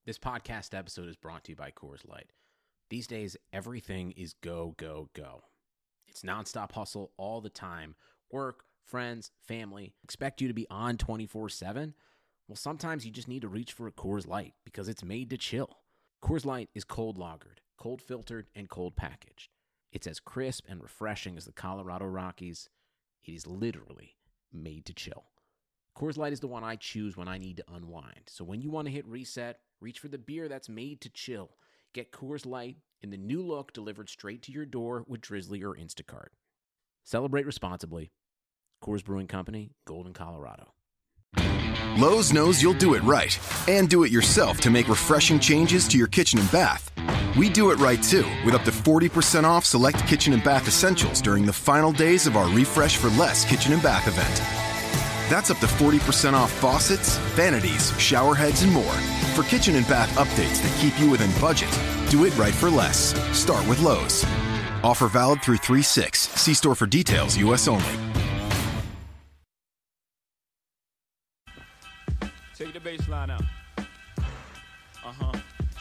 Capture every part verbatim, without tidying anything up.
This podcast episode is brought to you by Coors Light. These days, everything is go, go, go. It's nonstop hustle all the time. Work, friends, family expect you to be on twenty-four seven. Well, sometimes you just need to reach for a Coors Light because it's made to chill. Coors Light is cold lagered, cold filtered, and cold packaged. It's as crisp and refreshing as the Colorado Rockies. It is literally made to chill. Coors Light is the one I choose when I need to unwind. So when you want to hit reset, reach for the beer that's made to chill. Get Coors Light in the new look delivered straight to your door with Drizzly or Instacart. Celebrate responsibly. Coors Brewing Company, Golden, Colorado. Lowe's knows you'll do it right and do it yourself to make refreshing changes to your kitchen and bath. We do it right too, with up to forty percent off select kitchen and bath essentials during the final days of our Refresh for Less kitchen and bath event. That's up to forty percent off faucets, vanities, shower heads, and more. For kitchen and bath updates that keep you within budget, do it right for less. Start with Lowe's. Offer valid through three six. See store for details, U S only. Take the bass line out. Uh-huh.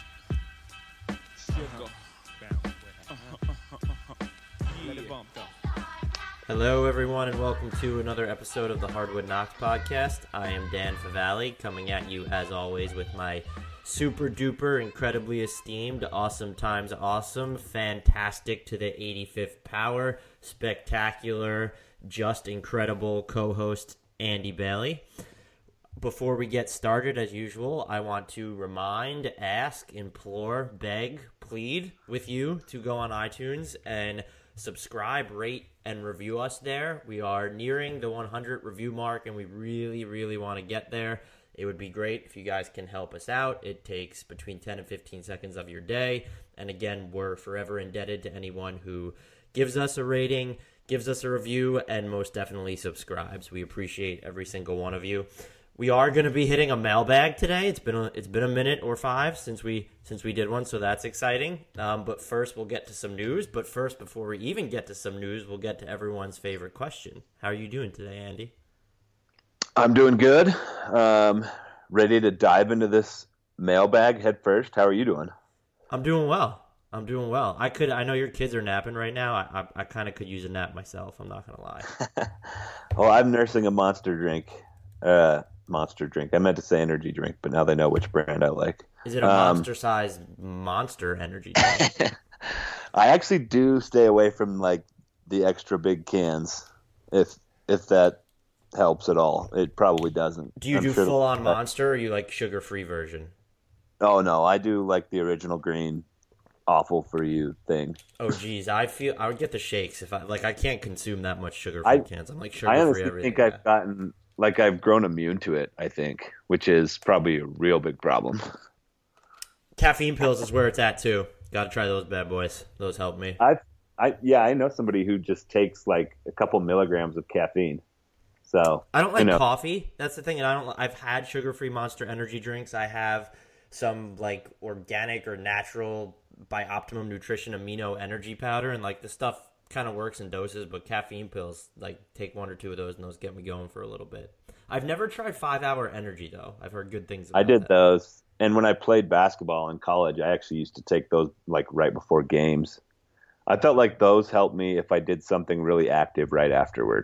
Still go. Uh-huh, uh-huh, uh-huh. Let it bump, though. Hello, everyone, and welcome to another episode of the Hardwood Knocks podcast. I am Dan Favale, coming at you, as always, with my super-duper, incredibly esteemed, awesome times awesome, fantastic to the eighty-fifth power, spectacular, just incredible co-host Andy Bailey. Before we get started, as usual, I want to remind, ask, implore, beg, plead with you to go on iTunes and subscribe, rate, and review us there. We are nearing the one hundred review mark, and we really, really want to get there. It would be great if you guys can help us out. It takes between ten and fifteen seconds of your day. And again, we're forever indebted to anyone who gives us a rating, gives us a review, and most definitely subscribes. We appreciate every single one of you. We are going to be hitting a mailbag today. It's been a, it's been a minute or five since we since we did one, so that's exciting. Um, but first, we'll get to some news. But first, before we even get to some news, we'll get to everyone's favorite question. How are you doing today, Andy? I'm doing good. Um, ready to dive into this mailbag head first. How are you doing? I'm doing well. I'm doing well. I could. I know your kids are napping right now. I I, I kind of could use a nap myself. I'm not gonna lie. Well, I'm nursing a monster drink. Uh, monster drink. I meant to say energy drink, but now they know which brand I like. Is it a um, monster-sized monster energy drink? I actually do stay away from like the extra big cans, if if that helps at all. It probably doesn't. Do you I'm do sure full-on monster, or you like sugar-free version? Oh no, I do like the original green, awful for you thing. Oh geez, I feel I would get the shakes if I like. I can't consume that much sugar-free cans. I'm like sugar-free I honestly everything. think I've gotten. Like, I've grown immune to it, I think, which is probably a real big problem. Caffeine pills is where it's at, too. Got to try those bad boys. Those help me. I, I, yeah, I know somebody who just takes, like, a couple milligrams of caffeine. So I don't like you know. coffee. That's the thing. And I don't. I've had sugar-free Monster energy drinks. I have some, like, organic or natural by Optimum Nutrition amino energy powder. And, like, the stuff kind of works in doses, but caffeine pills, like, take one or two of those and those get me going for a little bit. I've never tried five hour energy though. I've heard good things about I did that. those, and when I played basketball in college, I actually used to take those like right before games. I felt like those helped me if I did something really active right afterward.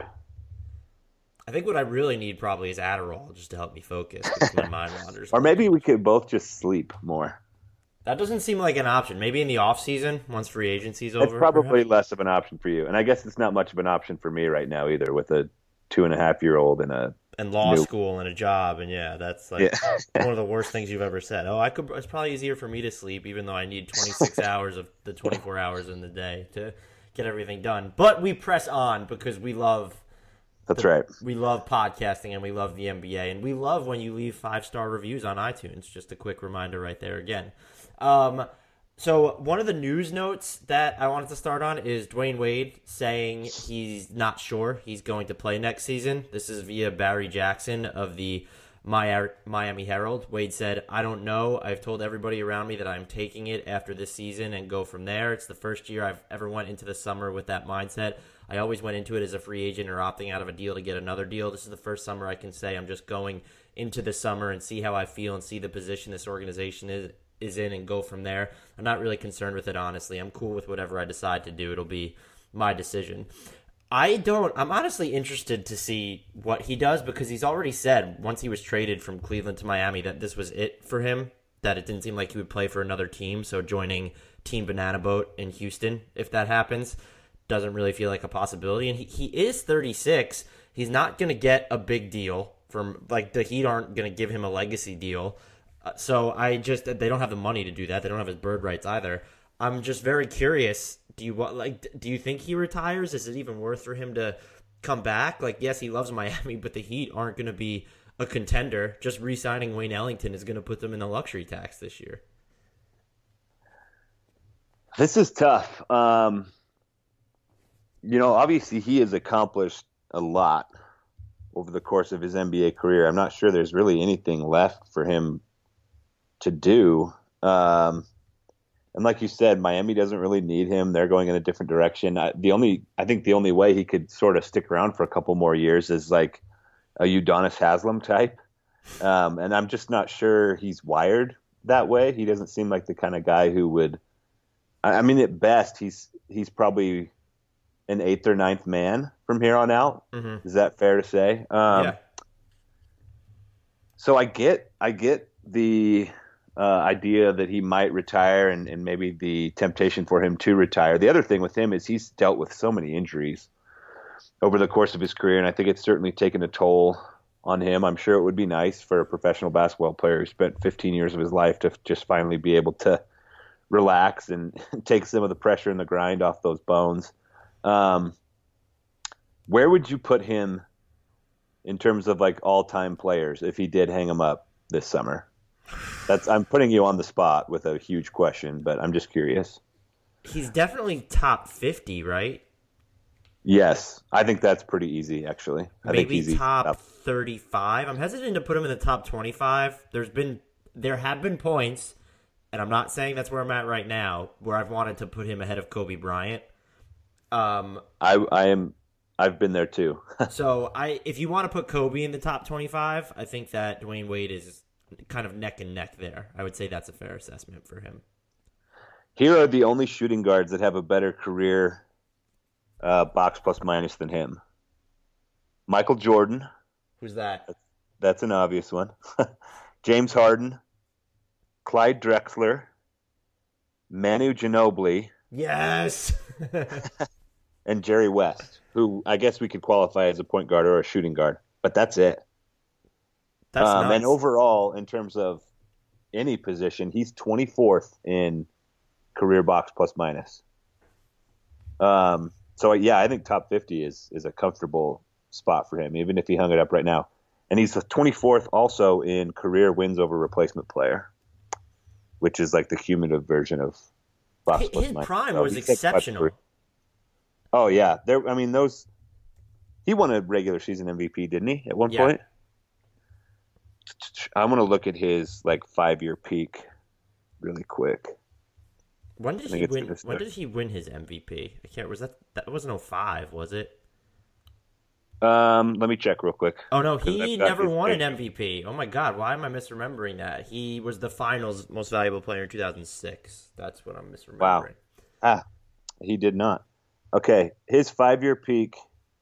I think what I really need probably is Adderall just to help me focus because my mind wanders. Or maybe we could both just sleep more. That doesn't seem like an option. Maybe in the off season, once free agency's over. It's probably perhaps? less of an option for you, and I guess it's not much of an option for me right now either, with a two and a half year old and a and law new... school and a job, and yeah, that's like yeah. one of the worst things you've ever said. Oh, I could. It's probably easier for me to sleep, even though I need twenty-six hours of the twenty-four hours in the day to get everything done. But we press on because we love. That's the, right. We love podcasting and we love the N B A, and we love when you leave five star reviews on iTunes. Just a quick reminder right there again. Um, So one of the news notes that I wanted to start on is Dwayne Wade saying he's not sure he's going to play next season. This is via Barry Jackson of the My Miami Herald. Wade said, I don't know. I've told everybody around me that I'm taking it after this season and go from there. It's the first year I've ever went into the summer with that mindset. I always went into it as a free agent or opting out of a deal to get another deal. This is the first summer I can say I'm just going into the summer and see how I feel and see the position this organization is is in and go from there. I'm not really concerned with it, honestly. I'm cool with whatever I decide to do. It'll be my decision. I don't, I'm honestly interested to see what he does because he's already said once he was traded from Cleveland to Miami that this was it for him, that it didn't seem like he would play for another team. So joining Team Banana Boat in Houston, if that happens, doesn't really feel like a possibility. And he, he is thirty-six. He's not going to get a big deal from, like, the Heat aren't going to give him a legacy deal. Uh, so I just, they don't have the money to do that. They don't have his bird rights either. I'm just very curious. Do you want, like, do you think he retires? Is it even worth for him to come back? Like, yes, he loves Miami, but the Heat aren't going to be a contender. Just re-signing Wayne Ellington is going to put them in the luxury tax this year. This is tough. Um, you know, obviously he has accomplished a lot over the course of his N B A career. I'm not sure there's really anything left for him to do. Um, and like you said, Miami doesn't really need him. They're going in a different direction. I, the only, I think the only way he could sort of stick around for a couple more years is like a Udonis Haslem type. Um, and I'm just not sure he's wired that way. He doesn't seem like the kind of guy who would, I, I mean, at best, he's, he's probably an eighth or ninth man from here on out. Mm-hmm. Is that fair to say? Um, yeah. So I get, I get the, Uh, idea that he might retire and, and maybe the temptation for him to retire. The other thing with him is he's dealt with so many injuries over the course of his career, and I think it's certainly taken a toll on him. I'm sure it would be nice for a professional basketball player who spent fifteen years of his life to just finally be able to relax and take some of the pressure and the grind off those bones. Um, where would you put him in terms of like all-time players if he did hang him up this summer? That's I'm putting you on the spot with a huge question, but I'm just curious. He's definitely top fifty, right? Yes, I think that's pretty easy, actually. I Maybe think he's top, top thirty-five. I'm hesitant to put him in the top twenty-five. There's been there have been points, and I'm not saying that's where I'm at right now, where I've wanted to put him ahead of Kobe Bryant. Um, I I am I've been there too. So I if you want to put Kobe in the top twenty-five, I think that Dwayne Wade is kind of neck and neck there. I would say that's a fair assessment for him. Here are the only shooting guards that have a better career uh, box plus minus than him. Michael Jordan. Who's that? That's an obvious one. James Harden. Clyde Drexler. Manu Ginobili. Yes! And Jerry West, who I guess we could qualify as a point guard or a shooting guard. But that's it. That's um, nice. And overall, in terms of any position, he's twenty-fourth in career box plus minus. Um, so, yeah, I think top fifty is is a comfortable spot for him, even if he hung it up right now. And he's the twenty-fourth also in career wins over replacement player, which is like the cumulative version of box his, plus his minus. prime so was exceptional. Oh, yeah. There. I mean, those. He won a regular season M V P, didn't he, at one yeah. point? I'm going to look at his like five-year peak really quick. When did he win? When did he win his M V P? I can't. Was that that wasn't oh five, was it? Um, let me check real quick. Oh no, he never won an M V P. Oh my god, why am I misremembering that? He was the Finals Most Valuable Player in two thousand six. That's what I'm misremembering. Wow. Ah, he did not. Okay, his five-year peak.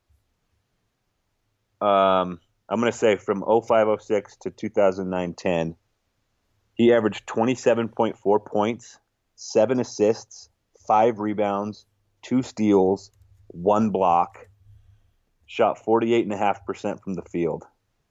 Um. I'm going to say from oh five oh six to two thousand nine ten, he averaged twenty-seven point four points, seven assists, five rebounds, two steals, one block, shot forty-eight point five percent from the field.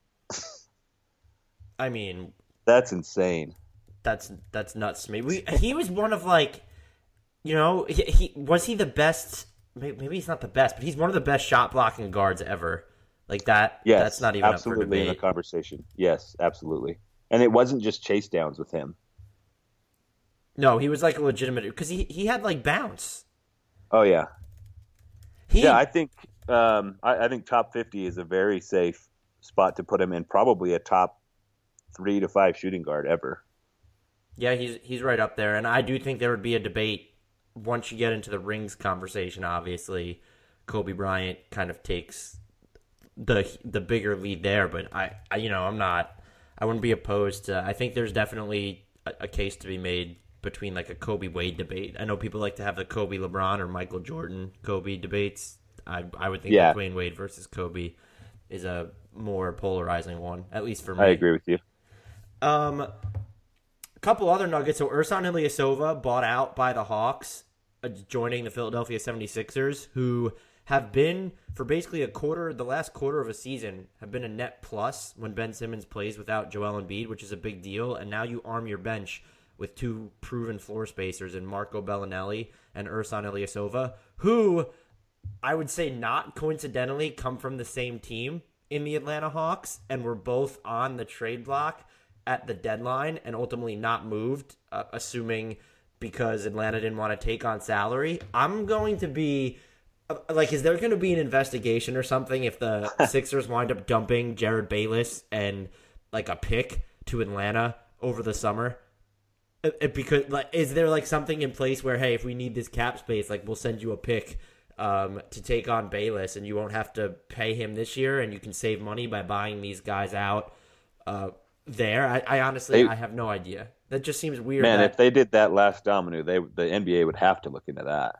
I mean, that's insane. That's that's nuts to me. We, he was one of like, you know, he, he was he the best, maybe he's not the best, but he's one of the best shot blocking guards ever. Like that, yes, that's not even absolutely up for debate. In a conversation. Yes, absolutely. And it wasn't just chase downs with him. No, he was like a legitimate because he, he had like bounce. Oh yeah, he, yeah. I think um, I, I think top fifty is a very safe spot to put him in. Probably a top three to five shooting guard ever. Yeah, he's he's right up there, and I do think there would be a debate once you get into the rings conversation. Obviously, Kobe Bryant kind of takes the the bigger lead there, but I, I you know I'm not I wouldn't be opposed to. I think there's definitely a, a case to be made between like a Kobe Wade debate. I know people like to have the Kobe LeBron or Michael Jordan Kobe debates. I I would think yeah. that Dwayne Wade versus Kobe is a more polarizing one, at least for me. I agree with you. Um, a couple other nuggets. So Ersan Ilyasova bought out by the Hawks, uh, joining the Philadelphia seventy-sixers, who have been, for basically a quarter, the last quarter of a season, have been a net plus when Ben Simmons plays without Joel Embiid, which is a big deal. And now you arm your bench with two proven floor spacers in Marco Bellinelli and Ersan Ilyasova, who I would say not coincidentally come from the same team in the Atlanta Hawks and were both on the trade block at the deadline and ultimately not moved, uh, assuming because Atlanta didn't want to take on salary. I'm going to be, uh, like, is there going to be an investigation or something if the Sixers wind up dumping Jared Bayless and, like, a pick to Atlanta over the summer? It, it, because, like, is there, like, something in place where, hey, if we need this cap space, like, we'll send you a pick um, to take on Bayless and you won't have to pay him this year and you can save money by buying these guys out uh, there? I, I honestly, they, I have no idea. That just seems weird. Man, that, if they did that last domino, they the N B A would have to look into that.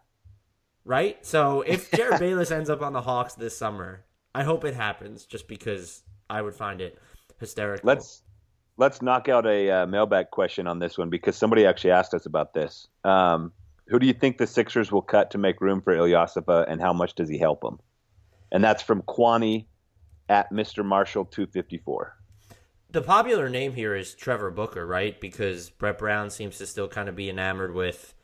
Right? So if Jared Bayless ends up on the Hawks this summer, I hope it happens just because I would find it hysterical. Let's let's knock out a uh, mailbag question on this one because somebody actually asked us about this. Um, who do you think the Sixers will cut to make room for Ilyasova, and how much does he help them? And that's from Kwani at Mister Marshall two fifty-four. The popular name here is Trevor Booker, right? Because Brett Brown seems to still kind of be enamored with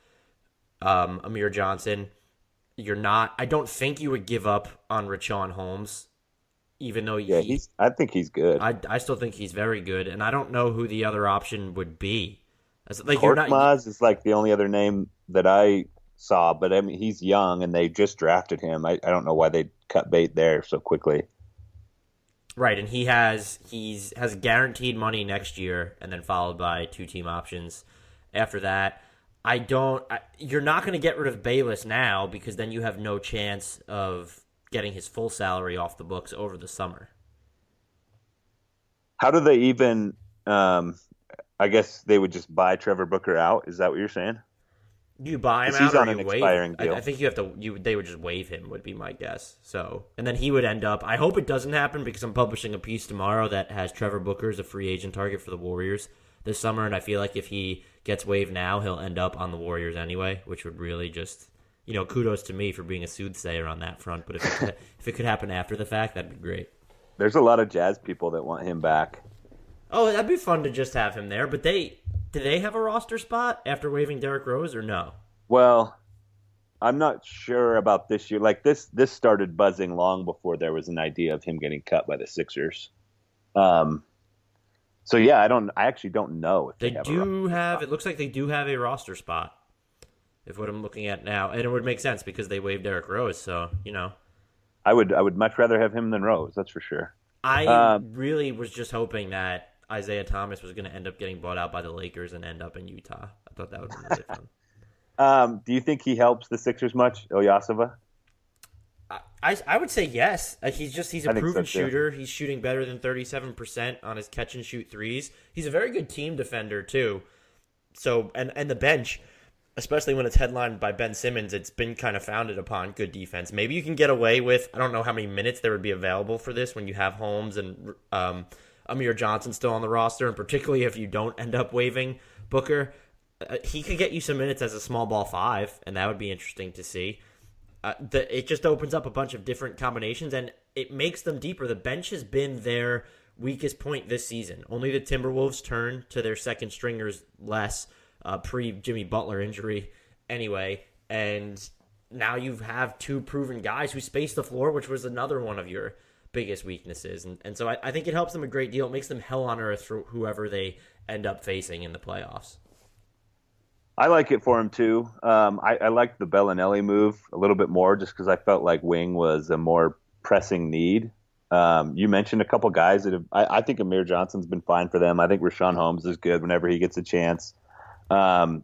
um, Amir Johnson. You're not. I don't think you would give up on Richaun Holmes, even though yeah, he, he's. I think he's good. I I still think he's very good, and I don't know who the other option would be. Like Korkmaz is like the only other name that I saw, but I mean he's young and they just drafted him. I, I don't know why they cut bait there so quickly. Right, and he has he's has guaranteed money next year, and then followed by two team options after that. I don't. I, you're not going to get rid of Bayless now because then you have no chance of getting his full salary off the books over the summer. How do they even? Um, I guess they would just buy Trevor Booker out. Is that what you're saying? You buy him out, he's or on you an waive expiring him? deal. I, I think you have to. You they would just waive him. Would be my guess. So, and then he would end up. I hope it doesn't happen because I'm publishing a piece tomorrow that has Trevor Booker as a free agent target for the Warriors this summer, and I feel like if he gets waived now, he'll end up on the Warriors anyway, which would really just, you know, kudos to me for being a soothsayer on that front. But if it could, if it could happen after the fact, that'd be great. There's a lot of Jazz people that want him back. Oh, that'd be fun to just have him there. But they do they have a roster spot after waiving Derrick Rose or no? Well, I'm not sure about this year. Like this, this started buzzing long before there was an idea of him getting cut by the Sixers. Um, so yeah, I don't. I actually don't know if they, they have do a have. spot. It looks like they do have a roster spot. If what I'm looking at now, and it would make sense because they waived Derrick Rose. So you know, I would. I would much rather have him than Rose. That's for sure. I um, really was just hoping that Isaiah Thomas was going to end up getting bought out by the Lakers and end up in Utah. I thought that would be really fun. Um, do you think he helps the Sixers much, Ilyasova? I, I would say yes. Uh, he's just he's a I think proven so, too. shooter. He's shooting better than thirty-seven percent on his catch and shoot threes. He's a very good team defender too. So and and the bench, especially when it's headlined by Ben Simmons, it's been kind of founded upon good defense. Maybe you can get away with, I don't know how many minutes there would be available for this when you have Holmes and um, Amir Johnson still on the roster, and particularly if you don't end up waiving Booker. Uh, he could get you some minutes as a small ball five, and that would be interesting to see. Uh, the, it just opens up a bunch of different combinations, and it makes them deeper. The bench has been their weakest point this season. Only the Timberwolves turn to their second stringers less uh, pre-Jimmy Butler injury anyway, and now you have two proven guys who space the floor, which was another one of your biggest weaknesses. And, and so I, I think it helps them a great deal. It makes them hell on earth for whoever they end up facing in the playoffs. I like it for him too. Um, I, I liked the Bellinelli move a little bit more just because I felt like wing was a more pressing need. Um, you mentioned a couple guys that have. I, I think Amir Johnson's been fine for them. I think Rashawn Holmes is good whenever he gets a chance. Um,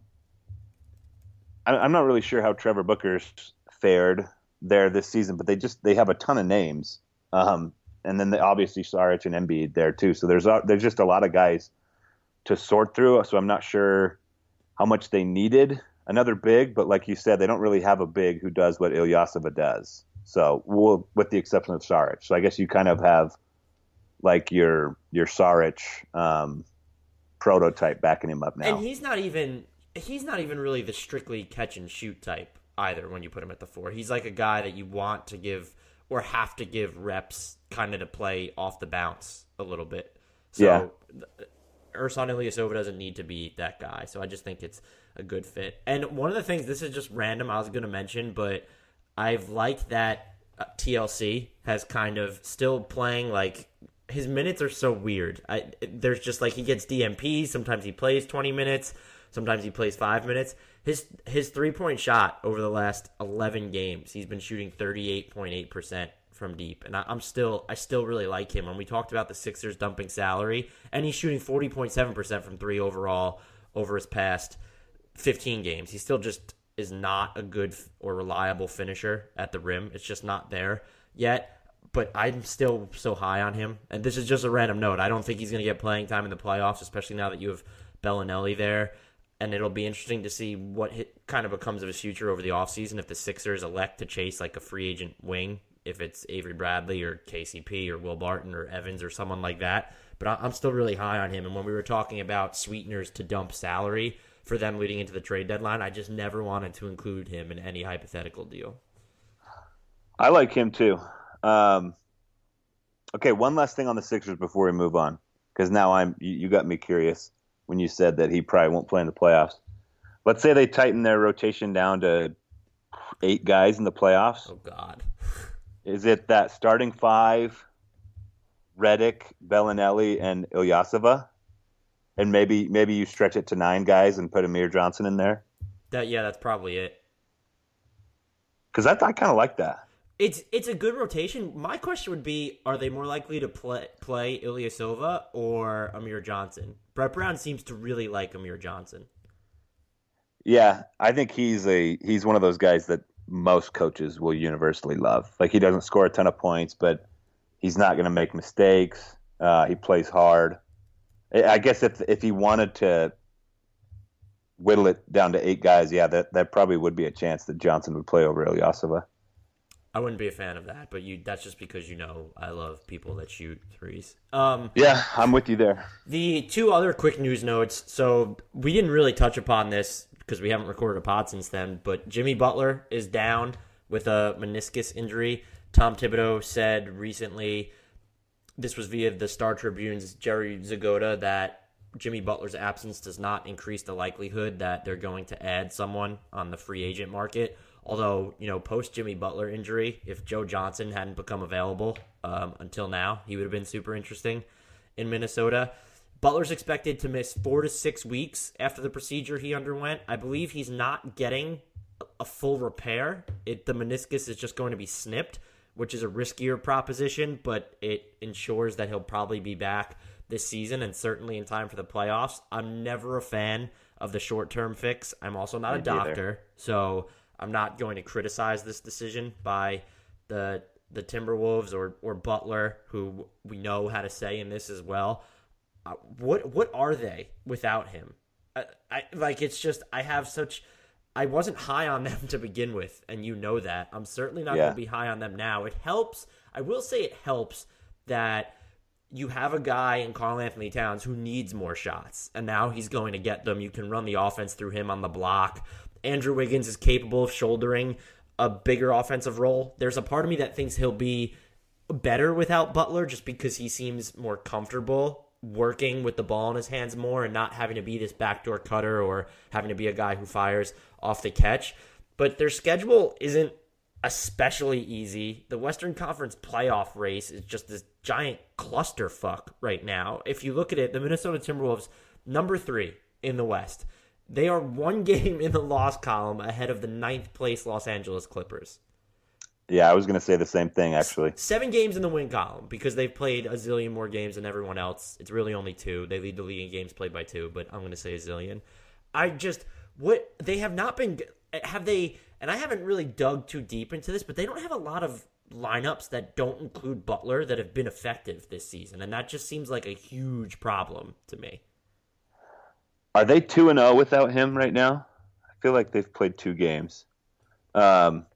I, I'm not really sure how Trevor Booker's fared there this season, but they just they have a ton of names, um, and then they obviously Saric and Embiid there too. So there's a, there's just a lot of guys to sort through. So I'm not sure how much they needed another big, but like you said, they don't really have a big who does what Ilyasova does. So we'll, with the exception of Saric. So I guess you kind of have like your your Saric um, prototype backing him up now. And he's not even he's not even really the strictly catch and shoot type either when you put him at the four. He's like a guy that you want to give or have to give reps kind of to play off the bounce a little bit. So yeah. Ersan Ilyasova doesn't need to be that guy. So I just think it's a good fit. And one of the things, this is just random, I was going to mention, but I've liked that uh, T L C has kind of still playing like his minutes are so weird. I, there's just like he gets D M Ps. Sometimes he plays twenty minutes. Sometimes he plays five minutes. His his three point shot over the last eleven games, he's been shooting thirty-eight point eight percent from deep, and I, I'm still I still really like him. When we talked about the Sixers dumping salary, and he's shooting forty point seven percent from three overall over his past fifteen games. He still just is not a good or reliable finisher at the rim. It's just not there yet, but I'm still so high on him. And this is just a random note. I don't think he's going to get playing time in the playoffs, especially now that you have Bellinelli there. And it'll be interesting to see what hit, kind of becomes of his future over the offseason if the Sixers elect to chase like a free agent wing, if it's Avery Bradley or K C P or Will Barton or Evans or someone like that. But I'm still really high on him. And when we were talking about sweeteners to dump salary for them leading into the trade deadline, I just never wanted to include him in any hypothetical deal. I like him too. Um, okay, one last thing on the Sixers before we move on, because now I'm you, you got me curious when you said that he probably won't play in the playoffs. Let's say they tighten their rotation down to eight guys in the playoffs. Oh, God. Is it that starting five, Redick, Bellinelli, and Ilyasova? And maybe maybe you stretch it to nine guys and put Amir Johnson in there? That Yeah, that's probably it. Because I, I kind of like that. It's it's a good rotation. My question would be, are they more likely to play play Ilyasova or Amir Johnson? Brett Brown seems to really like Amir Johnson. Yeah, I think he's a he's one of those guys that most coaches will universally love. Like, he doesn't score a ton of points, but he's not going to make mistakes. Uh, he plays hard. I guess if if he wanted to whittle it down to eight guys, yeah, that, that probably would be a chance that Johnson would play over Ilyasova. I wouldn't be a fan of that, but you that's just because you know I love people that shoot threes. Um, yeah, I'm with you there. The two other quick news notes. So we didn't really touch upon this because we haven't recorded a pod since then, but Jimmy Butler is down with a meniscus injury. Tom Thibodeau said recently, this was via the Star Tribune's Jerry Zgoda, that Jimmy Butler's absence does not increase the likelihood that they're going to add someone on the free agent market. Although, you know, post-Jimmy Butler injury, if Joe Johnson hadn't become available um, until now, he would have been super interesting in Minnesota. Butler's expected to miss four to six weeks after the procedure he underwent. I believe he's not getting a full repair. It, the meniscus is just going to be snipped, which is a riskier proposition, but it ensures that he'll probably be back this season and certainly in time for the playoffs. I'm never a fan of the short-term fix. I'm also not Me a doctor, neither. so I'm not going to criticize this decision by the the Timberwolves or, or Butler, who we know had a say in this as well. Uh, what what are they without him? I, I like it's just I have such I wasn't high on them to begin with, and you know that. I'm certainly not Yeah. going to be high on them now. It helps. I will say it helps that you have a guy in Karl Anthony Towns who needs more shots, and now he's going to get them. You can run the offense through him on the block. Andrew Wiggins is capable of shouldering a bigger offensive role. There's a part of me that thinks he'll be better without Butler just because he seems more comfortable working with the ball in his hands more and not having to be this backdoor cutter or having to be a guy who fires off the catch. But their schedule isn't especially easy. The Western Conference playoff race is just this giant clusterfuck right now. If you look at it, the Minnesota Timberwolves, number three in the West. They are one game in the loss column ahead of the ninth place Los Angeles Clippers. Yeah, I was going to say the same thing, actually. Seven games in the win column because they've played a zillion more games than everyone else. It's really only two. They lead the league in games played by two, but I'm going to say a zillion. I just, what, they have not been, have they, and I haven't really dug too deep into this, but they don't have a lot of lineups that don't include Butler that have been effective this season, and that just seems like a huge problem to me. Are they two and oh without him right now? I feel like they've played two games. Um,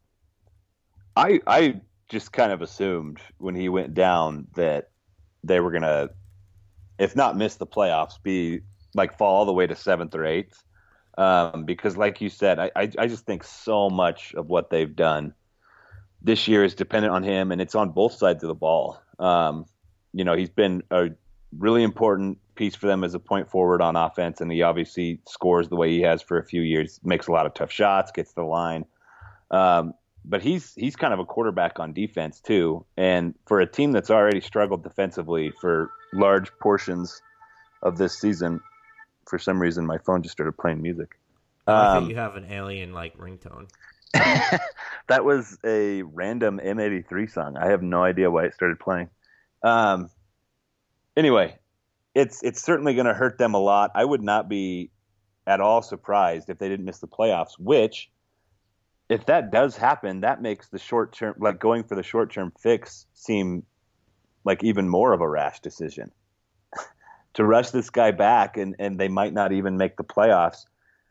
I I just kind of assumed when he went down that they were going to, if not miss the playoffs, be like fall all the way to seventh or eighth. Um, because like you said, I, I, I just think so much of what they've done this year is dependent on him, and it's on both sides of the ball. Um, you know, he's been a really important piece for them as a point forward on offense, and he obviously scores the way he has for a few years, makes a lot of tough shots, gets to the line. Um, but he's he's kind of a quarterback on defense too, and for a team that's already struggled defensively for large portions of this season, for some reason my phone just started playing music. I Um, think you have an alien like ringtone. that was a random M eighty-three song. I have no idea why it started playing. Um, anyway, it's it's certainly going to hurt them a lot. I would not be at all surprised if they didn't miss the playoffs, which, if that does happen, that makes the short term, like going for the short term fix, seem like even more of a rash decision. To rush this guy back and, and they might not even make the playoffs.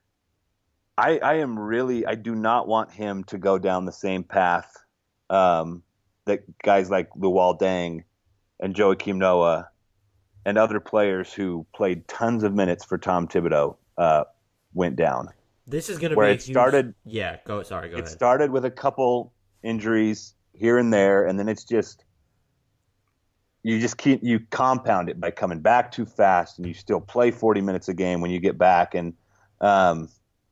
I, I am really, I do not want him to go down the same path um, that guys like Luol Deng and Joakim Noah and other players who played tons of minutes for Tom Thibodeau uh, went down. This is going to be Where a it huge... started. Yeah, go. Sorry, go It ahead. started with a couple injuries here and there, and then it's just you just keep you compound it by coming back too fast, and you still play forty minutes a game when you get back, and um,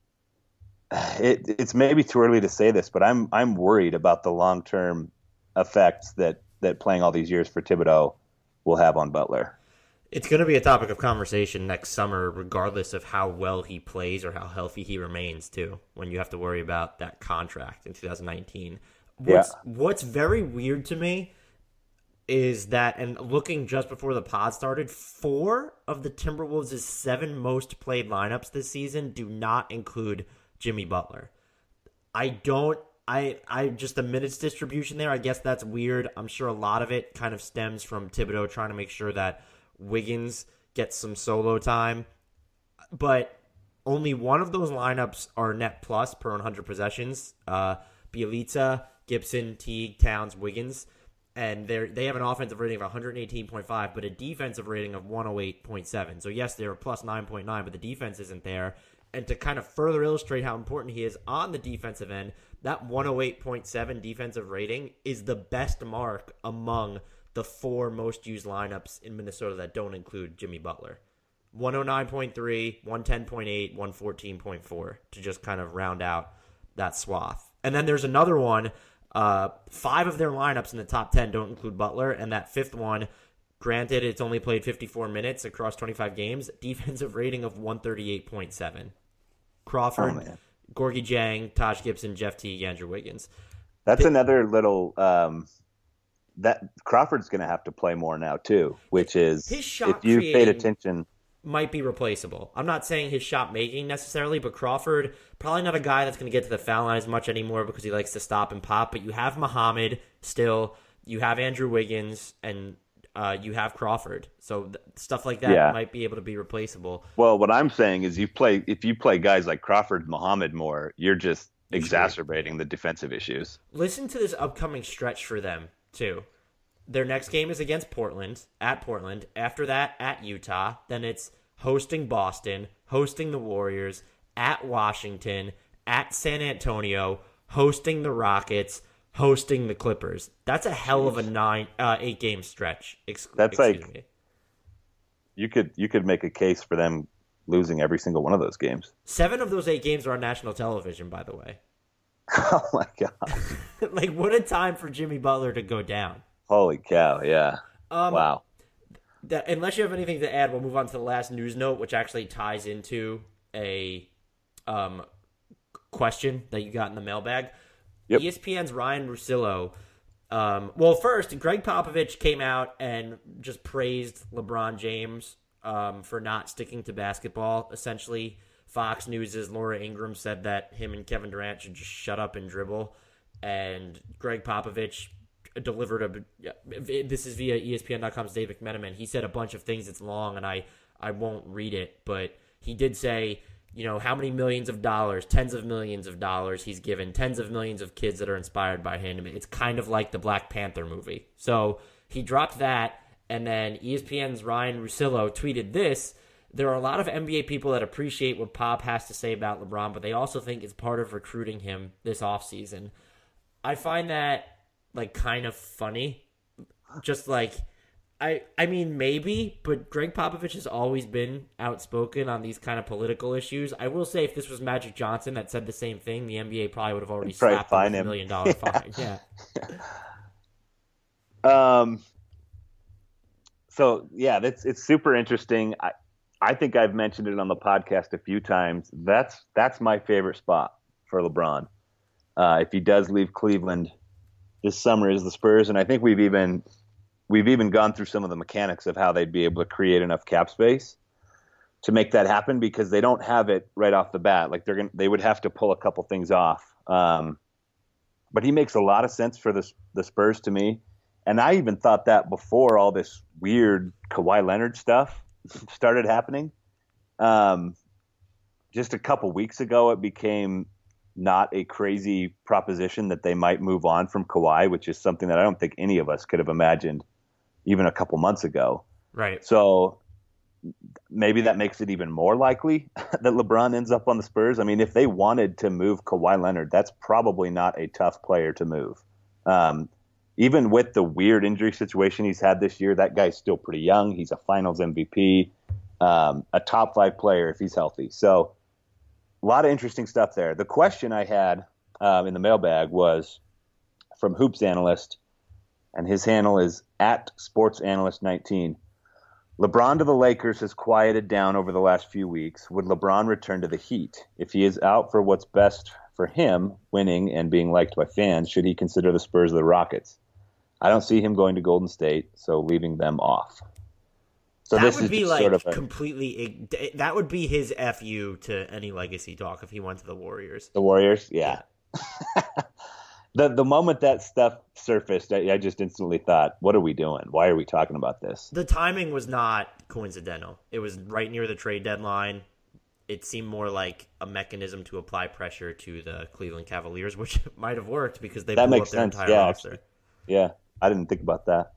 it, it's maybe too early to say this, but I'm I'm worried about the long term effects that that playing all these years for Thibodeau will have on Butler. It's going to be a topic of conversation next summer, regardless of how well he plays or how healthy he remains, too, when you have to worry about that contract in two thousand nineteen. What's, Yeah. what's very weird to me is that, and looking just before the pod started, four of the Timberwolves' seven most played lineups this season do not include Jimmy Butler. I don't, I, I just the minutes distribution there, I guess that's weird. I'm sure a lot of it kind of stems from Thibodeau trying to make sure that Wiggins gets some solo time, but only one of those lineups are net plus per one hundred possessions. Uh, Bjelica, Gibson, Teague, Towns, Wiggins, and they they have an offensive rating of one eighteen point five, but a defensive rating of one oh eight point seven. So yes, they're plus nine point nine, but the defense isn't there. And to kind of further illustrate how important he is on the defensive end, that one oh eight point seven defensive rating is the best mark among the four most used lineups in Minnesota that don't include Jimmy Butler. one oh nine point three, one ten point eight, one fourteen point four to just kind of round out that swath. And then there's another one. Uh, five of their lineups in the top ten don't include Butler, and that fifth one, granted it's only played fifty-four minutes across twenty-five games, defensive rating of one thirty-eight point seven. Crawford, Oh, man. Gorgie Jang, Taj Gibson, Jeff Teague, Andrew Wiggins. That's They- another little um, that Crawford's going to have to play more now too, which is His shot if you paid creating- attention. Might be replaceable. I'm not saying his shot making necessarily, but Crawford, probably not a guy that's going to get to the foul line as much anymore because he likes to stop and pop. But you have Muhammad still, you have Andrew Wiggins, and uh, you have Crawford. So th- stuff like that Yeah. might be able to be replaceable. Well, what I'm saying is, you play if you play guys like Crawford, Muhammad more, you're just exacerbating the defensive issues. Listen to this upcoming stretch for them, too. Their next game is against Portland, at Portland. After that, at Utah. Then it's hosting Boston, hosting the Warriors, at Washington, at San Antonio, hosting the Rockets, hosting the Clippers. That's a hell of a nine, uh, eight game stretch. Ex- That's excuse like- me. You could you could make a case for them losing every single one of those games. Seven of those eight games are on national television, by the way. Oh my god! Like, what a time for Jimmy Butler to go down. Holy cow! Yeah. Um, Wow. That, unless you have anything to add, we'll move on to the last news note, which actually ties into a um, question that you got in the mailbag. Yep. E S P N's Ryan Russillo. Um, well, first, Greg Popovich came out and just praised LeBron James um, for not sticking to basketball. Essentially, Fox News' Laura Ingraham said that him and Kevin Durant should just shut up and dribble. And Greg Popovich delivered a. This is via E S P N dot com's Dave McMenamin. He said a bunch of things that's long, and I, I won't read it, but he did say, you know, how many millions of dollars, tens of millions of dollars he's given, tens of millions of kids that are inspired by him. It's kind of like the Black Panther movie. So he dropped that, and then E S P N's Ryan Russillo tweeted this. There are a lot of N B A people that appreciate what Pop has to say about LeBron, but they also think it's part of recruiting him this offseason. I find that, like, kind of funny. Just like... I, I mean, maybe, but Greg Popovich has always been outspoken on these kind of political issues. I will say, if this was Magic Johnson that said the same thing, the N B A probably would have already probably slapped him with a million dollar fine. Yeah. Um. So yeah, that's it's super interesting. I I think I've mentioned it on the podcast a few times. That's that's my favorite spot for LeBron. Uh, if he does leave Cleveland this summer, is the Spurs, and I think we've even. We've even gone through some of the mechanics of how they'd be able to create enough cap space to make that happen, because they don't have it right off the bat. Like they're going, they would have to pull a couple things off. Um, but he makes a lot of sense for the the Spurs to me, and I even thought that before all this weird Kawhi Leonard stuff started happening. Um, just a couple weeks ago, it became not a crazy proposition that they might move on from Kawhi, which is something that I don't think any of us could have imagined even a couple months ago. Right. So maybe that makes it even more likely that LeBron ends up on the Spurs. I mean, if they wanted to move Kawhi Leonard, that's probably not a tough player to move. Um, even with the weird injury situation he's had this year, that guy's still pretty young. He's a finals M V P, um, a top five player if he's healthy. So a lot of interesting stuff there. The question I had um, in the mailbag was from Hoops Analyst, and his handle is at Sports Analyst nineteen. LeBron to the Lakers has quieted down over the last few weeks. Would LeBron return to the Heat? If he is out for what's best for him, winning and being liked by fans, should he consider the Spurs or the Rockets? I don't see him going to Golden State, so leaving them off. So that this would is be just like sort of a, completely. That would be his F U to any legacy talk if he went to the Warriors. The Warriors, yeah. yeah. the the moment that stuff surfaced, I, I just instantly thought, "What are we doing? Why are we talking about this?" The timing was not coincidental. It was right near the trade deadline. It seemed more like a mechanism to apply pressure to the Cleveland Cavaliers, which might have worked because they that blew makes up their sense. entire Yeah, roster. actually. Yeah, I didn't think about that.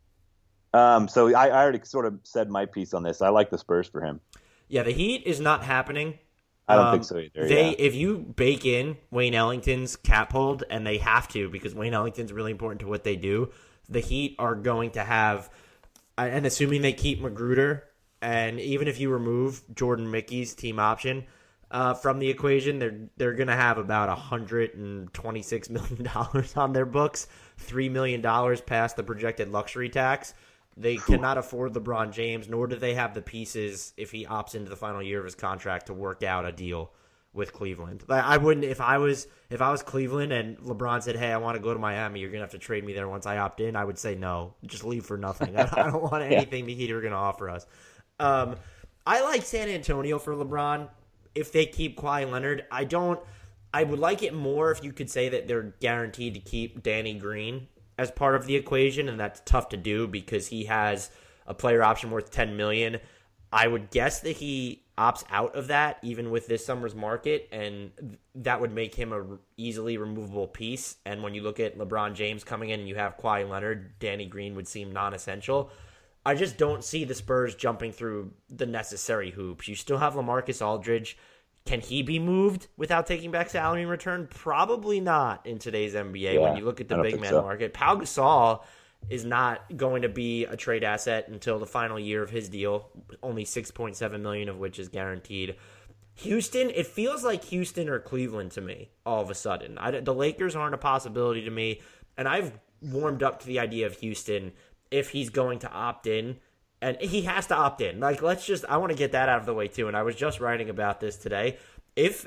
Um, so I, I already sort of said my piece on this. I like the Spurs for him. Yeah, the Heat is not happening. I don't um, think so either. They, yeah. if you bake in Wayne Ellington's cap hold, and they have to because Wayne Ellington's really important to what they do, the Heat are going to have, and assuming they keep Magruder, and even if you remove Jordan Mickey's team option uh, from the equation, they're they're going to have about one hundred twenty-six million dollars on their books, three million dollars past the projected luxury tax. They cannot afford LeBron James, nor do they have the pieces, if he opts into the final year of his contract, to work out a deal with Cleveland. Like, I wouldn't if I was if I was Cleveland and LeBron said, "Hey, I want to go to Miami. You're gonna have to trade me there once I opt in." I would say no, just leave for nothing. I don't want anything the Heat are gonna offer us. Um, I like San Antonio for LeBron if they keep Kawhi Leonard. I don't. I would like it more if you could say that they're guaranteed to keep Danny Green as part of the equation, and that's tough to do because he has a player option worth ten million dollars. I would guess that he opts out of that even with this summer's market, and that would make him a easily removable piece. And when you look at LeBron James coming in and you have Kawhi Leonard, Danny Green would seem non-essential. I just don't see the Spurs jumping through the necessary hoops. You still have LaMarcus Aldridge. Can he be moved without taking back salary in return? Probably not in today's N B A. Yeah, when you look at the big man so. market, Pau Gasol is not going to be a trade asset until the final year of his deal. Only six point seven million dollars of which is guaranteed. Houston, it feels like Houston or Cleveland to me all of a sudden. I, the Lakers aren't a possibility to me, and I've warmed up to the idea of Houston if he's going to opt in. And he has to opt in. Like, let's just, I want to get that out of the way too. And I was just writing about this today. If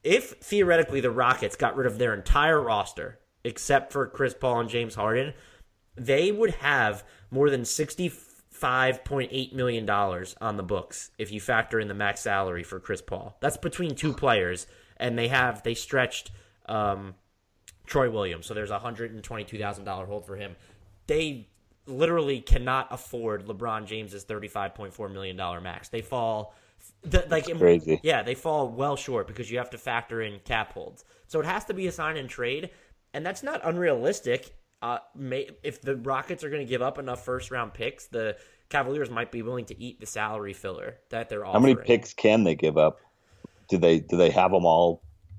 if theoretically the Rockets got rid of their entire roster except for Chris Paul and James Harden, they would have more than sixty-five point eight million dollars on the books if you factor in the max salary for Chris Paul. That's between two players, and they have they stretched um, Troy Williams, so there's a one hundred twenty-two thousand dollars hold for him. They literally cannot afford LeBron James's thirty-five point four million dollars max. They fall the, like crazy. Yeah, they fall well short because you have to factor in cap holds. So it has to be a sign and trade, and that's not unrealistic. Uh, may, if the Rockets are going to give up enough first-round picks, the Cavaliers might be willing to eat the salary filler that they're offering. How many picks can they give up? Do they do they have them all,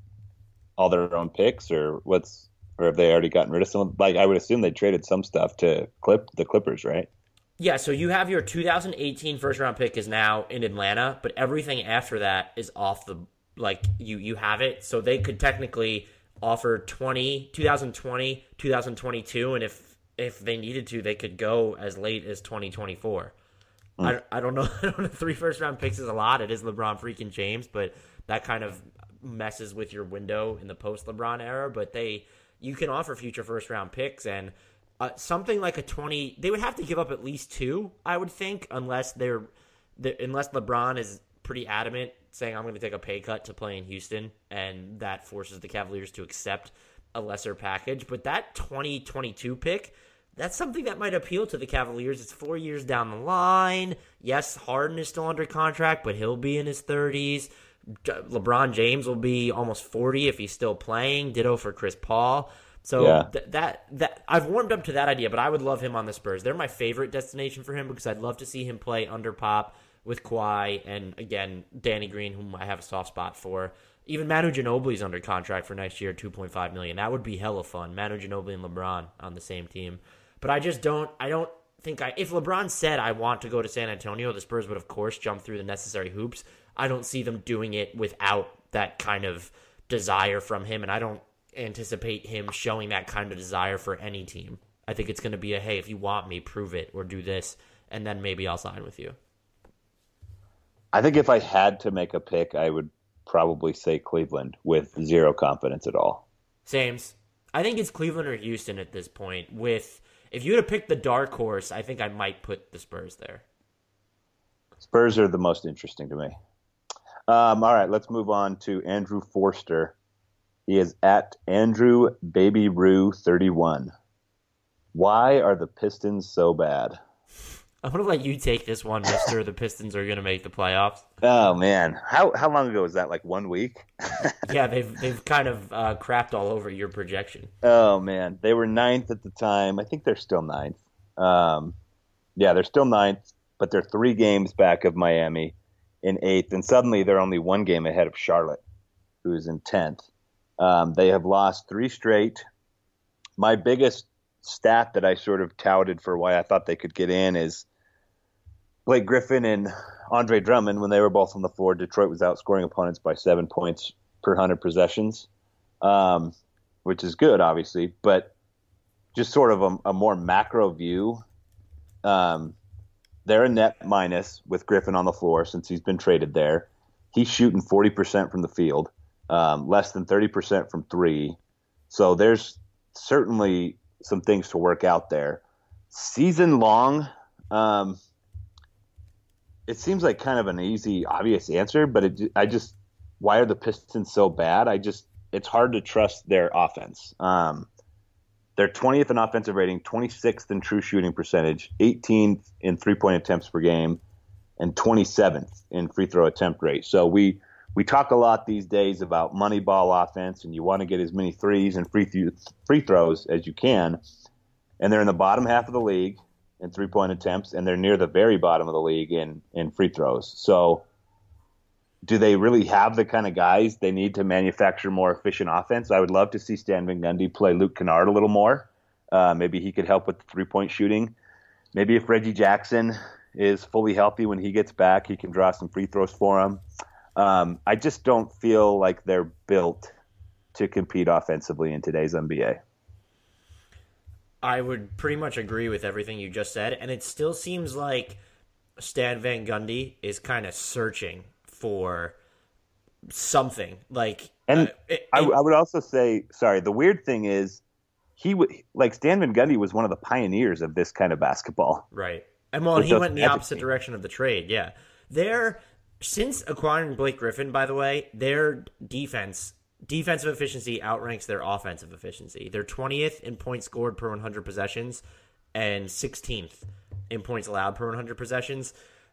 all their own picks, or what's, or have they already gotten rid of some? Like I would assume they traded some stuff to clip the Clippers, right? Yeah. So you have your two thousand eighteen first-round pick is now in Atlanta, but everything after that is off the like you you have it. So they could technically offer twenty, twenty twenty, twenty twenty-two, and if if they needed to, they could go as late as twenty twenty-four. Mm. I, I don't know. I don't know. Three first round picks is a lot. It is LeBron freaking James, but that kind of messes with your window in the post LeBron era. But they, you can offer future first round picks, and uh, something like a twenty. They would have to give up at least two, I would think, unless they're, they're unless LeBron is pretty adamant saying I'm going to take a pay cut to play in Houston, and that forces the Cavaliers to accept a lesser package. But that twenty twenty-two pick, that's something that might appeal to the Cavaliers. It's four years down the line. Yes, Harden is still under contract, but he'll be in his thirties. LeBron James will be almost forty if he's still playing. Ditto for Chris Paul. So yeah. th- that that I've warmed up to that idea, but I would love him on the Spurs. They're my favorite destination for him because I'd love to see him play under Pop with Kawhi and, again, Danny Green, whom I have a soft spot for. Even Manu Ginobili's under contract for next year, two point five million dollars. That would be hella fun. Manu Ginobili and LeBron on the same team. But I just don't I don't think I if LeBron said I want to go to San Antonio, the Spurs would of course jump through the necessary hoops. I don't see them doing it without that kind of desire from him, and I don't anticipate him showing that kind of desire for any team. I think it's going to be a, hey, if you want me, prove it or do this, and then maybe I'll sign with you. I think if I had to make a pick, I would probably say Cleveland with zero confidence at all. Sames. I think it's Cleveland or Houston at this point. With if you had to pick the dark horse, I think I might put the Spurs there. Spurs are the most interesting to me. Um, all right, let's move on to Andrew Forster. He is at Andrew Baby Roo thirty-one. Why are the Pistons so bad? I'm going to let you take this one, mister. The Pistons are going to make the playoffs. Oh, man. How how long ago was that? Like one week? Yeah, they've they've kind of uh, crapped all over your projection. Oh, man. They were ninth at the time. I think they're still ninth. Um, yeah, they're still ninth, but they're three games back of Miami in eighth. And suddenly they're only one game ahead of Charlotte, who is in tenth. Um, they have lost three straight. My biggest stat that I sort of touted for why I thought they could get in is Blake Griffin and Andre Drummond, when they were both on the floor, Detroit was outscoring opponents by seven points per one hundred possessions, um, which is good, obviously. But just sort of a, a more macro view, um, they're a net minus with Griffin on the floor since he's been traded there. He's shooting forty percent from the field, um, less than thirty percent from three. So there's certainly some things to work out there. Season long, um, it seems like kind of an easy, obvious answer, but it, I just, why are the Pistons so bad? I just, it's hard to trust their offense. Um, they're twentieth in offensive rating, twenty-sixth in true shooting percentage, eighteenth in three-point attempts per game, and twenty-seventh in free throw attempt rate. So we, we talk a lot these days about money ball offense, and you want to get as many threes and free, th- free throws as you can. And they're in the bottom half of the league in three-point attempts, and they're near the very bottom of the league in, in free throws. So do they really have the kind of guys they need to manufacture more efficient offense? I would love to see Stan Van Gundy play Luke Kennard a little more. Uh, maybe he could help with the three-point shooting. Maybe if Reggie Jackson is fully healthy when he gets back, he can draw some free throws for him. Um, I just don't feel like they're built to compete offensively in today's N B A. I would pretty much agree with everything you just said, and it still seems like Stan Van Gundy is kind of searching for something like. And uh, it, I, it, I would also say, sorry, the weird thing is he would like Stan Van Gundy was one of the pioneers of this kind of basketball. Right. And well, With he those went in the Magic opposite teams. direction of the trade. Yeah. They're, since acquiring Blake Griffin, by the way, their defense, defensive efficiency outranks their offensive efficiency. They're twentieth in points scored per one hundred possessions and sixteenth in points allowed per one hundred possessions.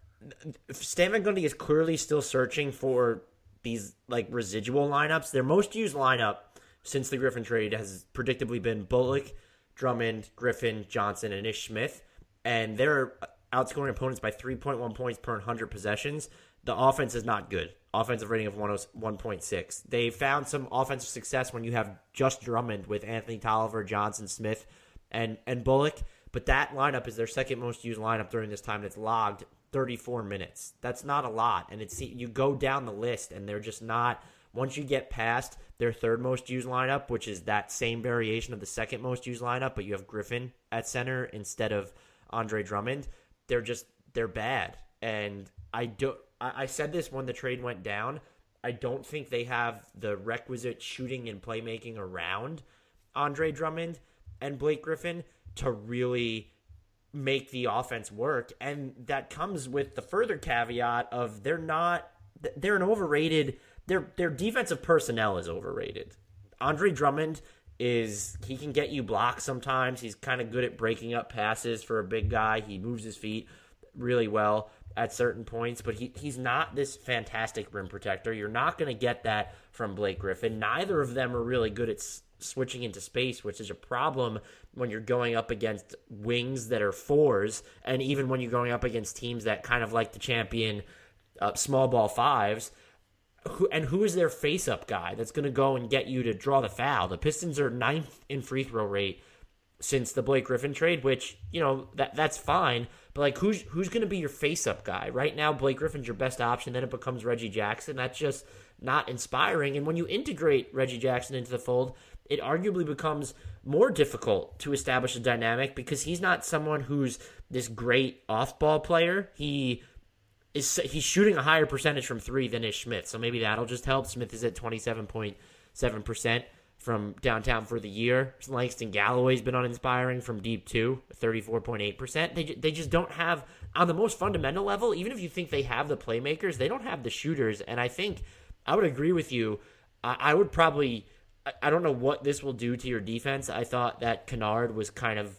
Stan Van Gundy is clearly still searching for these like residual lineups. Their most used lineup since the Griffin trade has predictably been Bullock, Drummond, Griffin, Johnson, and Ish Smith. And they're outscoring opponents by three point one points per one hundred possessions. The offense is not good. Offensive rating of one point six. They found some offensive success when you have just Drummond with Anthony Tolliver, Johnson, Smith, and, and Bullock. But that lineup is their second most used lineup during this time. It's logged thirty-four minutes. That's not a lot. And it's you go down the list, and they're just not. Once you get past their third most used lineup, which is that same variation of the second most used lineup, but you have Griffin at center instead of Andre Drummond, they're just they're bad. And I don't. I, I said this when the trade went down. I don't think they have the requisite shooting and playmaking around Andre Drummond and Blake Griffin to really make the offense work. And that comes with the further caveat of they're not they're an overrated their their defensive personnel is overrated. Andre Drummond is he can get you blocks sometimes. He's kind of good at breaking up passes for a big guy. He moves his feet really well at certain points, but he he's not this fantastic rim protector. You're not going to get that from Blake Griffin. Neither of them are really good at s- switching into space, which is a problem when you're going up against wings that are fours, and even when you're going up against teams that kind of like to champion uh, small ball fives. Who, and who is their face-up guy that's going to go and get you to draw the foul? The Pistons are ninth in free throw rate since the Blake Griffin trade, which, you know, that that's fine. But, like, who's who's going to be your face-up guy? Right now, Blake Griffin's your best option. Then it becomes Reggie Jackson. That's just not inspiring. And when you integrate Reggie Jackson into the fold, it arguably becomes more difficult to establish a dynamic because he's not someone who's this great off-ball player. He... Is he's shooting a higher percentage from three than Ish Smith, so maybe that'll just help. Smith is at twenty-seven point seven percent from downtown for the year. Langston Galloway's been uninspiring from deep too, thirty-four point eight percent. They they just don't have, on the most fundamental level, even if you think they have the playmakers, they don't have the shooters. And I think I would agree with you. I, I would probably, I, I don't know what this will do to your defense. I thought that Kennard was kind of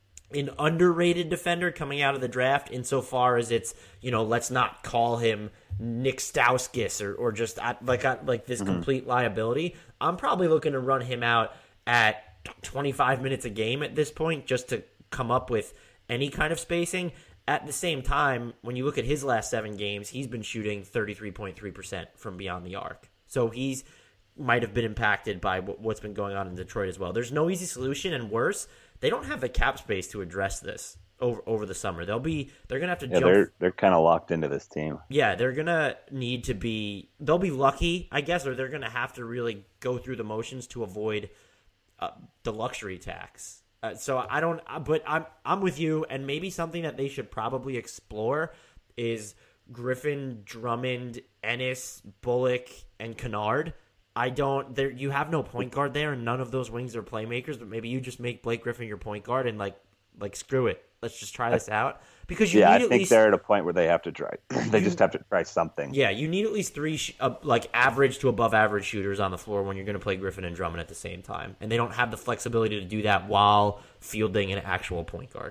an underrated defender coming out of the draft insofar as it's, you know, let's not call him Nick Stauskas or, or just like like this mm-hmm. complete liability. I'm probably looking to run him out at twenty-five minutes a game at this point just to come up with any kind of spacing. At the same time, when you look at his last seven games, he's been shooting thirty-three point three percent from beyond the arc. So he's might have been impacted by what's been going on in Detroit as well. There's no easy solution, and worse, they don't have the cap space to address this over over the summer. They'll be they're gonna have to yeah, jump. They're they're kind of locked into this team. Yeah, they're gonna need to be. They'll be lucky, I guess, or they're gonna have to really go through the motions to avoid uh, the luxury tax. Uh, so I don't. But I'm I'm with you, and maybe something that they should probably explore is Griffin, Drummond, Ennis, Bullock, and Kennard. I don't. There, you have no point guard there, and none of those wings are playmakers. But maybe you just make Blake Griffin your point guard, and like, like screw it. Let's just try this out because you yeah, need I at think least, they're at a point where they have to try. they just have to try something. Yeah, you need at least three sh- uh, like average to above average shooters on the floor when you're going to play Griffin and Drummond at the same time, and they don't have the flexibility to do that while fielding an actual point guard.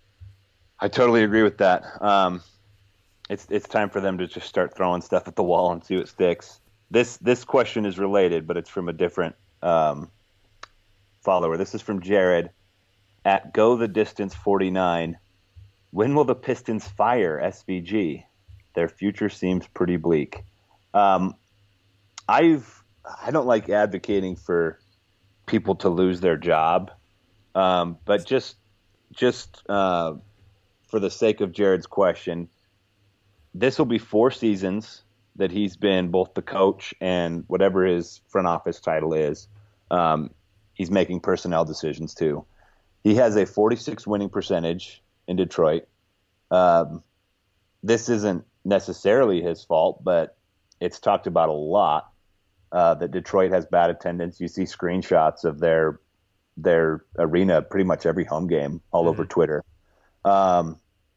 I totally agree with that. Um, it's it's time for them to just start throwing stuff at the wall and see what sticks. This this question is related, but it's from a different um, follower. This is from Jared at Go the Distance forty-nine. When will the Pistons fire S V G? Their future seems pretty bleak. Um, I've I don't like advocating for people to lose their job, um, but just just uh, for the sake of Jared's question, this will be four seasons that he's been both the coach and whatever his front office title is. Um, he's making personnel decisions too. He has a forty-six winning percentage in Detroit. Um, this isn't necessarily his fault, but it's talked about a lot uh, that Detroit has bad attendance. You see screenshots of their their arena pretty much every home game all mm-hmm. over Twitter. Um,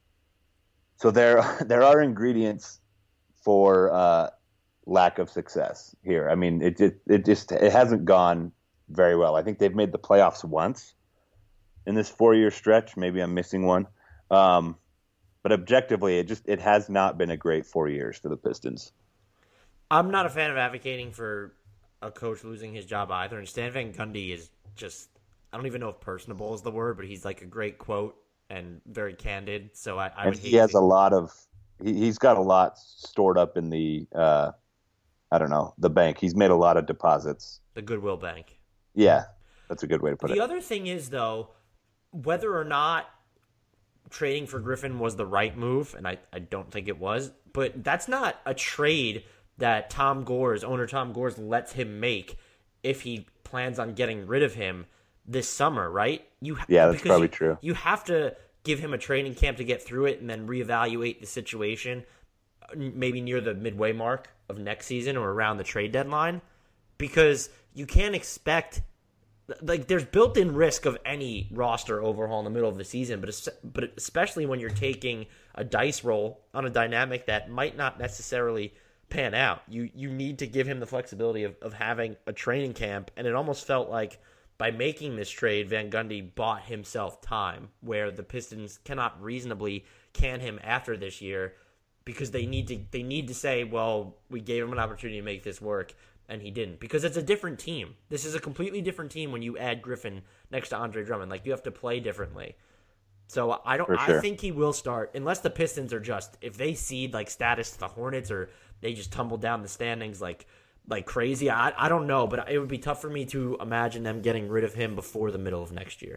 so there there are ingredients for uh, lack of success here. I mean, it, it it just it hasn't gone very well. I think they've made the playoffs once in this four-year stretch. Maybe I'm missing one. Um, but objectively, it just it has not been a great four years for the Pistons. I'm not a fan of advocating for a coach losing his job either. And Stan Van Gundy is just, I don't even know if personable is the word, but he's like a great quote and very candid. So I, I and would hate he has to... a lot of, he, he's got a lot stored up in the, uh, I don't know, the bank. He's made a lot of deposits. The Goodwill Bank. Yeah, that's a good way to put the it. The other thing is, though, whether or not trading for Griffin was the right move, and I, I don't think it was, but that's not a trade that Tom Gores, owner Tom Gores, lets him make if he plans on getting rid of him this summer, right? You Yeah, that's probably you, true. You have to give him a training camp to get through it and then reevaluate the situation maybe near the midway mark of next season or around the trade deadline, because you can't expect, like, there's built-in risk of any roster overhaul in the middle of the season, but but especially when you're taking a dice roll on a dynamic that might not necessarily pan out. You you need to give him the flexibility of, of having a training camp, and it almost felt like by making this trade, Van Gundy bought himself time, where the Pistons cannot reasonably can him after this year because they need to they need to say, well, we gave him an opportunity to make this work, and he didn't, because it's a different team. This is a completely different team when you add Griffin next to Andre Drummond. Like, you have to play differently. So I don't. Sure. I think he will start, unless the Pistons are just, if they cede like status to the Hornets or they just tumble down the standings like like crazy. I I don't know, but it would be tough for me to imagine them getting rid of him before the middle of next year.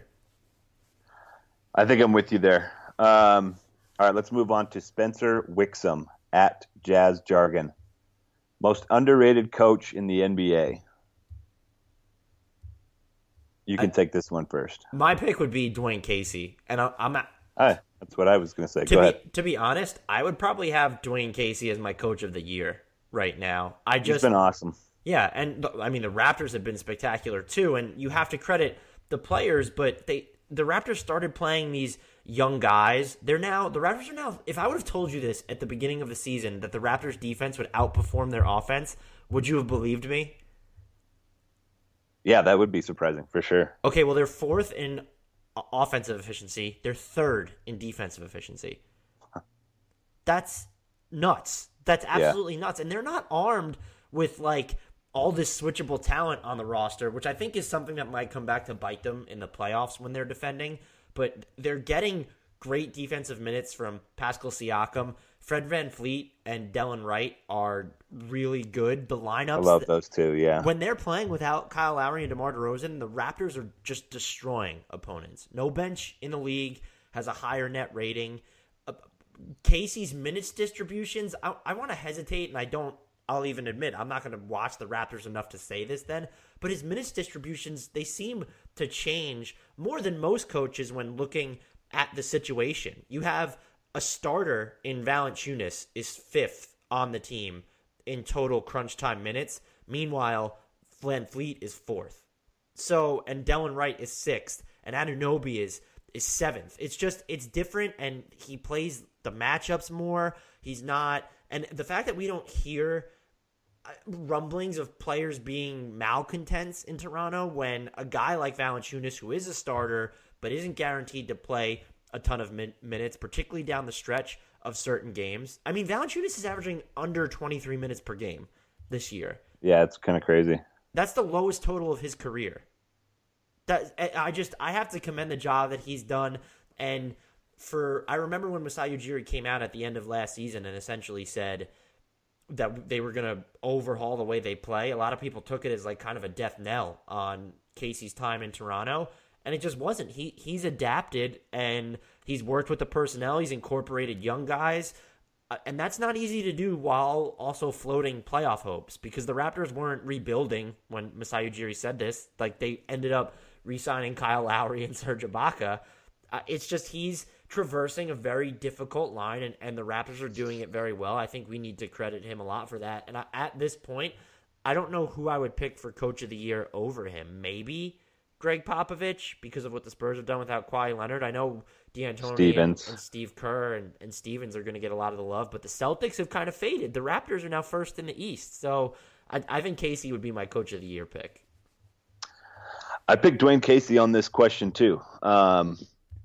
I think I'm with you there. Um, all right, let's move on to Spencer Wixom at Jazz Jargon. Most underrated coach in the N B A. You can I, take this one first. My pick would be Dwayne Casey, and I, I'm at, Hi, that's what I was going to say. To Go be, ahead. To be honest, I would probably have Dwayne Casey as my coach of the year right now. I just He's been awesome. Yeah, and I mean the Raptors have been spectacular too, and you have to credit the players, but they the Raptors started playing these young guys. They're now the Raptors are now. If I would have told you this at the beginning of the season that the Raptors defense would outperform their offense, would you have believed me? Yeah, that would be surprising for sure. Okay, well, they're fourth in offensive efficiency. They're third in defensive efficiency. That's nuts. That's absolutely yeah. nuts. And they're not armed with, like, all this switchable talent on the roster, which I think is something that might come back to bite them in the playoffs when they're defending. But they're getting great defensive minutes from Pascal Siakam. Fred VanVleet and Delon Wright are really good. The lineups, I love those two, yeah. When they're playing without Kyle Lowry and DeMar DeRozan, the Raptors are just destroying opponents. No bench in the league has a higher net rating. Uh, Casey's minutes distributions, I, I want to hesitate, and I don't, I'll even admit, I'm not going to watch the Raptors enough to say this then, but his minutes distributions, they seem to change more than most coaches when looking at the situation. You have a starter in Valanciunas is fifth on the team in total crunch time minutes. Meanwhile, VanVleet is fourth. So, and Delon Wright is sixth, and Anunoby is is seventh. It's just, it's different, and he plays the matchups more. He's not, and the fact that we don't hear rumblings of players being malcontents in Toronto when a guy like Valanciunas, who is a starter but isn't guaranteed to play a ton of min- minutes, particularly down the stretch of certain games. I mean, Valanciunas is averaging under twenty-three minutes per game this year. Yeah, it's kind of crazy. That's the lowest total of his career. That I just I have to commend the job that he's done. And for I remember when Masai Ujiri came out at the end of last season and essentially said that they were going to overhaul the way they play. A lot of people took it as like kind of a death knell on Casey's time in Toronto. And it just wasn't. He he's adapted, and he's worked with the personnel. He's incorporated young guys. Uh, and that's not easy to do while also floating playoff hopes, because the Raptors weren't rebuilding when Masai Ujiri said this. Like, they ended up re-signing Kyle Lowry and Serge Ibaka. Uh, it's just he's traversing a very difficult line, and, and the Raptors are doing it very well. I think we need to credit him a lot for that. And I, at this point, I don't know who I would pick for Coach of the Year over him. Maybe Greg Popovich, because of what the Spurs have done without Kawhi Leonard. I know D'Antoni and, and Steve Kerr and, and Stevens are going to get a lot of the love, but the Celtics have kind of faded. The Raptors are now first in the East. So I, I think Casey would be my Coach of the Year pick. I picked Dwayne Casey on this question too. Um,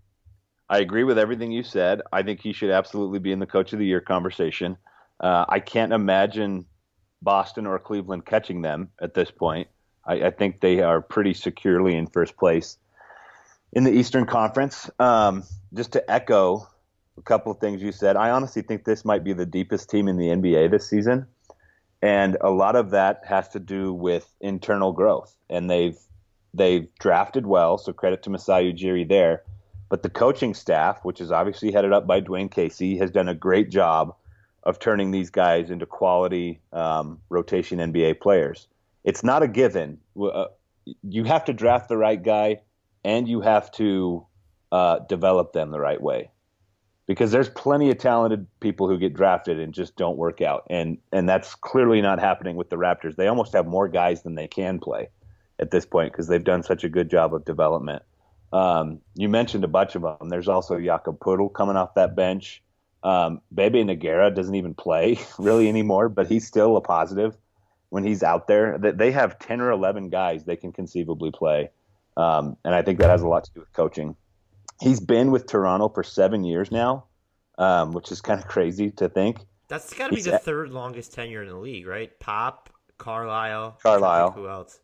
I agree with everything you said. I think he should absolutely be in the Coach of the Year conversation. Uh, I can't imagine Boston or Cleveland catching them at this point. I, I think they are pretty securely in first place in the Eastern Conference. Um, just to echo a couple of things you said, I honestly think this might be the deepest team in the N B A this season. And a lot of that has to do with internal growth. And they've they've drafted well, so credit to Masai Ujiri there. But the coaching staff, which is obviously headed up by Dwayne Casey, has done a great job of turning these guys into quality um, rotation N B A players. It's not a given. Uh, you have to draft the right guy, and you have to uh, develop them the right way. Because there's plenty of talented people who get drafted and just don't work out. And and that's clearly not happening with the Raptors. They almost have more guys than they can play at this point because they've done such a good job of development. Um, you mentioned a bunch of them. There's also Jakob Poeltl coming off that bench. Um, Bebe Nogueira doesn't even play really anymore, but he's still a positive when he's out there. They have ten or eleven guys they can conceivably play. Um, and I think that has a lot to do with coaching. He's been with Toronto for seven years now, um, which is kind of crazy to think. That's got to be He's the at, third longest tenure in the league, right? Pop, Carlisle. Carlisle. Who else?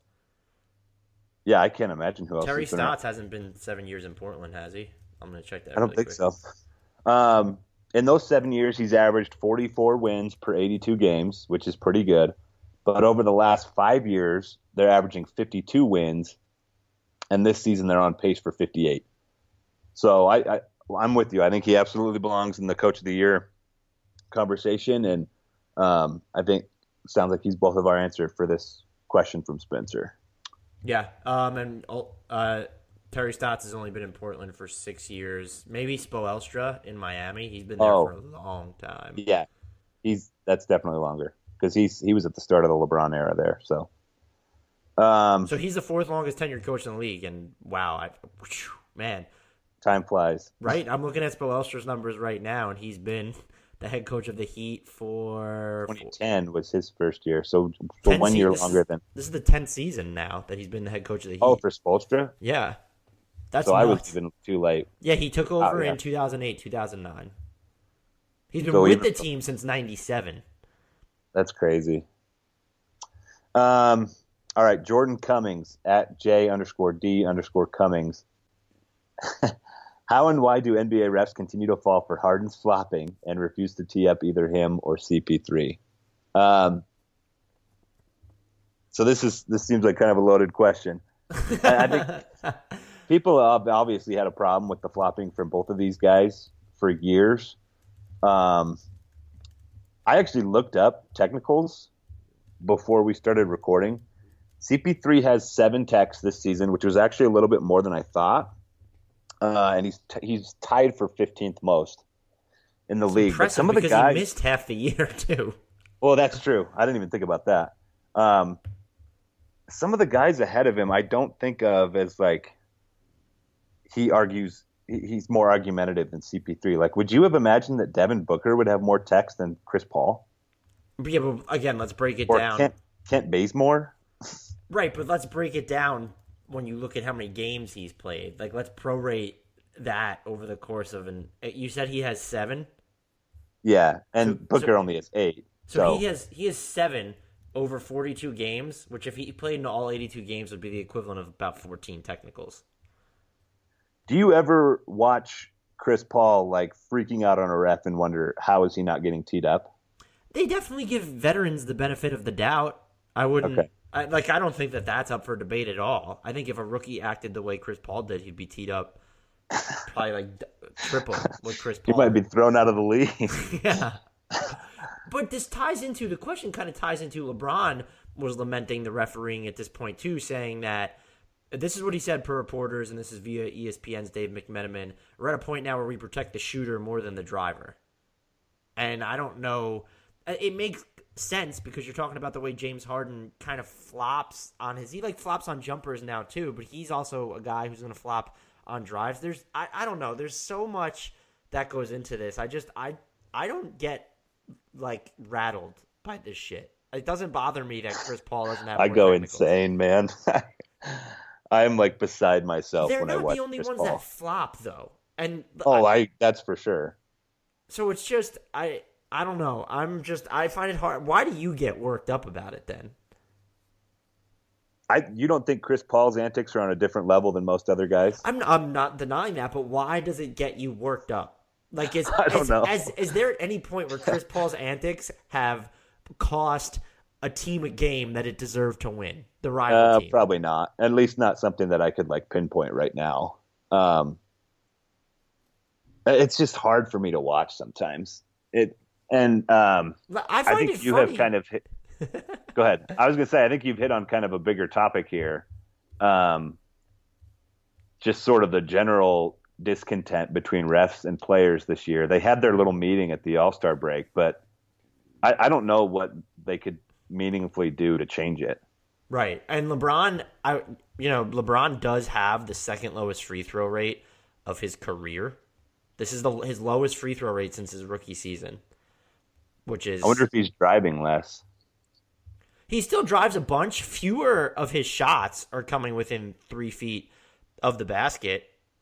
Yeah, I can't imagine who else. Terry has been Stotts around. hasn't been seven years in Portland, has he? I'm going to check that I don't really think quick. so. Um, in those seven years, he's averaged forty-four wins per eighty-two games, which is pretty good. But over the last five years, they're averaging fifty-two wins, and this season they're on pace for fifty-eight. So I, I, I'm with you. I think he absolutely belongs in the Coach of the Year conversation, and um, I think it sounds like he's both of our answer for this question from Spencer. Yeah, um, and uh, Terry Stotts has only been in Portland for six years. Maybe Spoelstra in Miami. He's been there Oh. for a long time. Yeah, he's that's definitely longer because he's he was at the start of the LeBron era there. So, um, So he's the fourth longest tenured coach in the league, and wow, I, whew, man, time flies. right? I'm looking at Spoelstra's numbers right now, and he's been the head coach of the Heat for twenty ten was his first year, so for ten one year se- longer this, than. This is the tenth season now that he's been the head coach of the Heat. Oh, for Spoelstra. yeah, that's So I was nuts. even too late. Yeah, he took over Oh, yeah. in two thousand eight, two thousand nine. He's been So with even- the team since ninety-seven. That's crazy. Um. All right, Jordan Cummings at J underscore D underscore Cummings. How and why do N B A refs continue to fall for Harden's flopping and refuse to tee up either him or C P three? Um, so this is this seems like kind of a loaded question. I, I think people have obviously had a problem with the flopping from both of these guys for years. Um, I actually looked up technicals before we started recording. C P three has seven techs this season, which was actually a little bit more than I thought. Uh, and he's t- he's tied for fifteenth most in the It's league. But impressive some of the because guys, he missed half the year too. well, that's true. I didn't even think about that. Um, some of the guys ahead of him, I don't think of as like he argues. he- He's more argumentative than C P three. Like, would you have imagined that Devin Booker would have more techs than Chris Paul But yeah, but again, let's break it or down. Kent Kent Bazemore? Right, but let's break it down when you look at how many games he's played. Like, let's prorate that over the course of an. You said he has seven, Yeah, and So- Booker so- only has eight. so, So, he has he has seven over forty-two games, which if he played in all eighty-two games would be the equivalent of about fourteen technicals. do you ever watch Chris Paul like freaking out on a ref and wonder how is he not getting teed up? They definitely give veterans the benefit of the doubt. I wouldn't. Okay. I, like, I don't think that that's up for debate at all. I think if a rookie acted the way Chris Paul did, he'd be teed up probably like d- triple what Chris He Paul. might be thrown out of the league. Yeah. But this ties into the question. Kind of ties into LeBron was lamenting the refereeing at this point too, saying that this is what he said per reporters, and this is via E S P N's Dave McMenamin. We're at a point now where we protect the shooter more than the driver. And I don't know. It makes sense because you're talking about the way James Harden kind of flops on his – he, like, flops on jumpers now too, but he's also a guy who's going to flop on drives. There's – I I don't know. There's so much that goes into this. I just – I I don't get, like, rattled by this shit. It doesn't bother me that Chris Paul doesn't have. I more go technicals. insane, man. I'm like beside myself They're when I not watch the only Chris ones Paul. that flop though, and Oh, I that's for sure. So it's just I I don't know. I'm just I find it hard. Why do you get worked up about it then? I you don't think Chris Paul's antics are on a different level than most other guys? I'm I'm not denying that, but why does it get you worked up? Like is I don't is, know. As, is there any point where Chris Paul's antics have cost a team a game that it deserved to win? The rival Uh, team. probably not. At least not something that I could like pinpoint right now. Um, it's just hard for me to watch sometimes. It and um, I I find think it you funny. have kind of hit. Go ahead. I was going to say I think you've hit on kind of a bigger topic here. Um, just sort of the general discontent between refs and players this year. They had their little meeting at the All-Star break, but I, I don't know what they could meaningfully do to change it. Right. And LeBron, I you know, LeBron does have the second lowest free throw rate of his career. This is the his lowest free throw rate since his rookie season, which is I wonder if he's driving less. He still drives a bunch. Fewer of his shots are coming within three feet of the basket,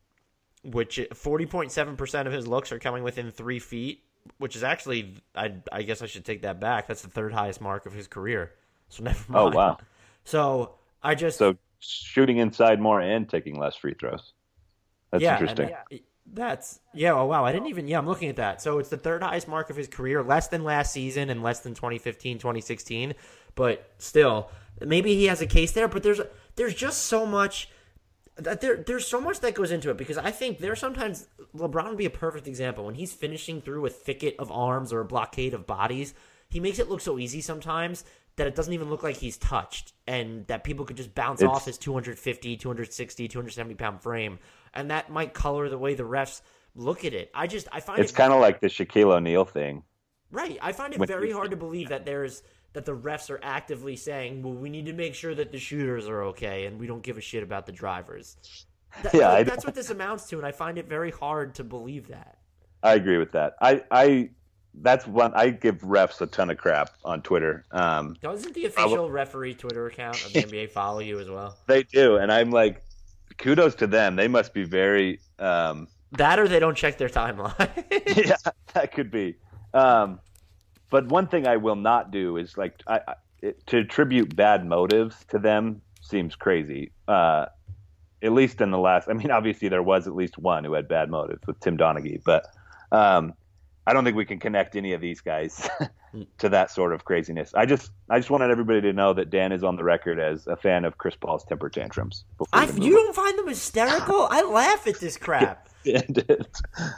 which forty point seven percent of his looks are coming within three feet, which is actually, I, I guess I should take that back. That's the third highest mark of his career. So never mind. Oh, wow. So I just... So shooting inside more and taking less free throws. That's yeah, interesting. and that's, yeah, oh, wow. I didn't even, yeah, I'm looking at that. So it's the third highest mark of his career, less than last season and less than twenty fifteen, twenty sixteen. But still, maybe he has a case there, but there's there's just so much that there there's so much that goes into it, because I think there's sometimes LeBron would be a perfect example when he's finishing through a thicket of arms or a blockade of bodies. He makes it look so easy sometimes that it doesn't even look like he's touched, and that people could just bounce It's- off his two fifty, two sixty, two seventy pound frame, and that might color the way the refs look at it. I just I find It's it kind of like the Shaquille O'Neal thing. Right. I find it When very you- hard to believe that there's that the refs are actively saying, well, we need to make sure that the shooters are okay and we don't give a shit about the drivers. That, Yeah, I that's don't- what this amounts to, and I find it very hard to believe that. I agree with that. I, I that's one I give refs a ton of crap on Twitter. Um, Doesn't the official referee Twitter account of the N B A follow you as well? they do, and I'm like, kudos to them. They must be very. Um, That or they don't check their timeline. yeah, that could be. Um, but one thing I will not do is like I, I, it, to attribute bad motives to them seems crazy. Uh, at least in the last, I mean, obviously there was at least one who had bad motives with Tim Donaghy, but um, I don't think we can connect any of these guys to that sort of craziness. I just, I just wanted everybody to know that Dan is on the record as a fan of Chris Paul's temper tantrums. before I, we move you don't find them hysterical? I laugh at this crap. on.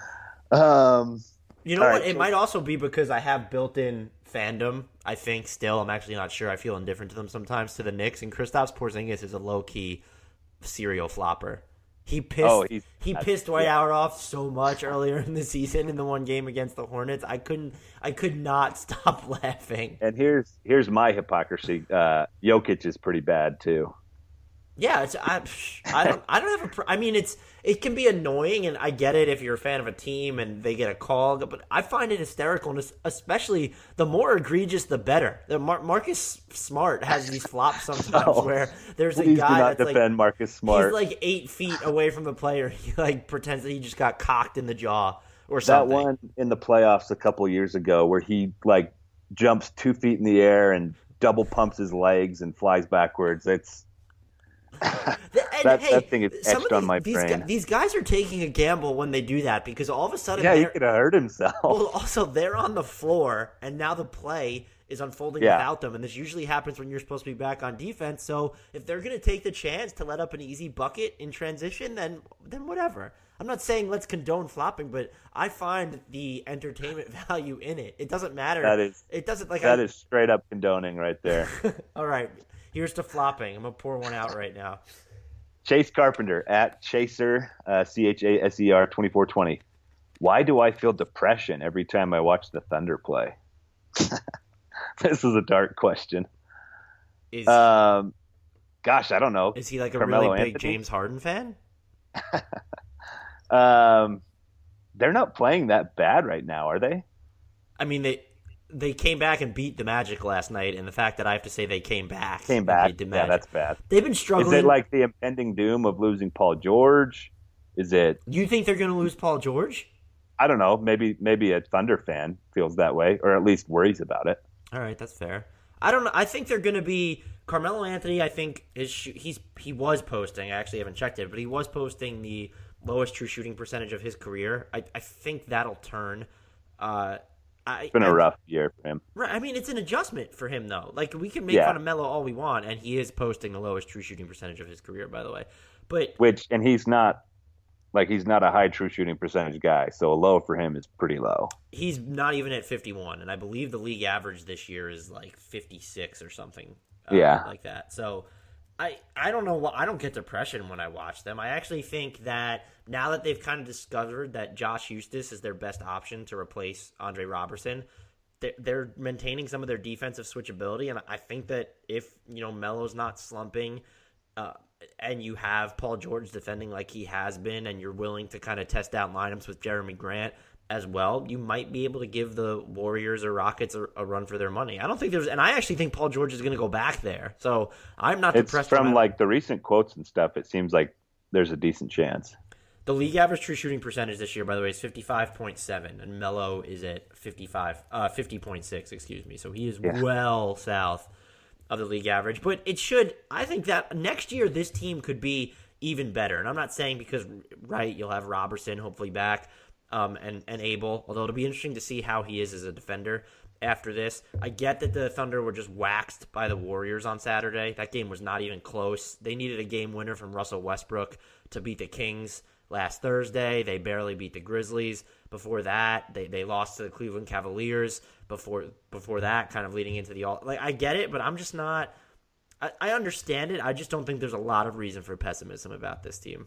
um, You know All what? right, It so- might also be because I have built-in fandom. I think still, I'm actually not sure. I feel indifferent to them sometimes, to the Knicks. And Kristaps Porzingis is a low-key serial flopper. He pissed. Oh, he's- he that's- pissed Dwight yeah. Howard off so much earlier in the season in the one game against the Hornets. I couldn't. I could not stop laughing. And here's here's my hypocrisy. Uh, Jokic is pretty bad too. Yeah, it's, I, I don't. I don't have a. pr- I mean, it's it can be annoying, and I get it if you're a fan of a team and they get a call. But I find it hysterical, and es- especially the more egregious, the better. The Mar- Marcus Smart has these flops sometimes Oh, where there's a Please do guy not that's defend like Marcus Smart. he's like eight feet away from the player. He like pretends that he just got cocked in the jaw or that something. one in the playoffs a couple years ago where he like jumps two feet in the air and double pumps his legs and flies backwards. It's The- and, That- hey, that thing is some etched of on these, my these, brain. gu- these guys are taking a gamble when they do that, because all of a sudden yeah, he they're, could have hurt himself. well, also they're on the floor, and now the play is unfolding Yeah. without them, and this usually happens when you're supposed to be back on defense. So if they're going to take the chance to let up an easy bucket in transition, then then whatever. I'm not saying let's condone flopping, but I find the entertainment value in it. It doesn't matter. That is- It doesn't like. That I, is straight up condoning right there. all right. Here's to flopping. I'm gonna pour one out right now. Chase Carpenter at Chaser, uh, C H A S E R twenty-four twenty. Why do I feel depression every time I watch the Thunder play? This is a dark question. Is, um, gosh, I don't know. is he like a Carmelo really big Anthony? James Harden fan? um, they're not playing that bad right now, are they? I mean, they they came back and beat the Magic last night, and the fact that I have to say they came back. Came and back. beat the Yeah, Magic. that's bad. They've been struggling. Is it like the impending doom of losing Paul George? Is it? You think they're going to lose Paul George? I don't know. Maybe maybe a Thunder fan feels that way, or at least worries about it. All right, that's fair. I don't know. I think they're going to be Carmelo Anthony. I think is he's he was posting. I actually haven't checked it, but he was posting the lowest true shooting percentage of his career. I, I think that'll turn. Uh, I, It's been a I, rough year for him. Right. I mean, it's an adjustment for him though. Like we can make Yeah. fun of Melo all we want, and he is posting the lowest true shooting percentage of his career, by the way. But Which and he's not like he's not a high true shooting percentage guy, so a low for him is pretty low. he's not even at fifty-one, and I believe the league average this year is like fifty-six or something. Uh, Yeah. like that. So I I don't know what I don't get depression when I watch them. I actually think that now that they've kind of discovered that Josh Eustace is their best option to replace Andre Robertson, they're, they're maintaining some of their defensive switchability, and I think that if you know Melo's not slumping. Uh, and you have Paul George defending like he has been, and you're willing to kind of test out lineups with Jeremy Grant as well, you might be able to give the Warriors or Rockets a, a run for their money. I don't think there's, and I actually think Paul George is going to go back there. So I'm not It's depressed. from about- like the recent quotes and stuff. It seems like there's a decent chance. the league average true shooting percentage this year, by the way, is fifty-five point seven, and Melo is at fifty-five, uh, fifty point six, excuse me. So he is Yeah. well south of the league average, but it should. I think that next year this team could be even better, and I'm not saying because right you'll have Robertson hopefully back, um, and and Abel. Although it'll be interesting to see how he is as a defender after this. I get that the Thunder were just waxed by the Warriors on Saturday. That game was not even close. They needed a game winner from Russell Westbrook to beat the Kings last Thursday. They barely beat the Grizzlies. Before that, they, they lost to the Cleveland Cavaliers. Before before that, kind of leading into the all like I get it, but I'm just not. I, I understand it. I just don't think there's a lot of reason for pessimism about this team.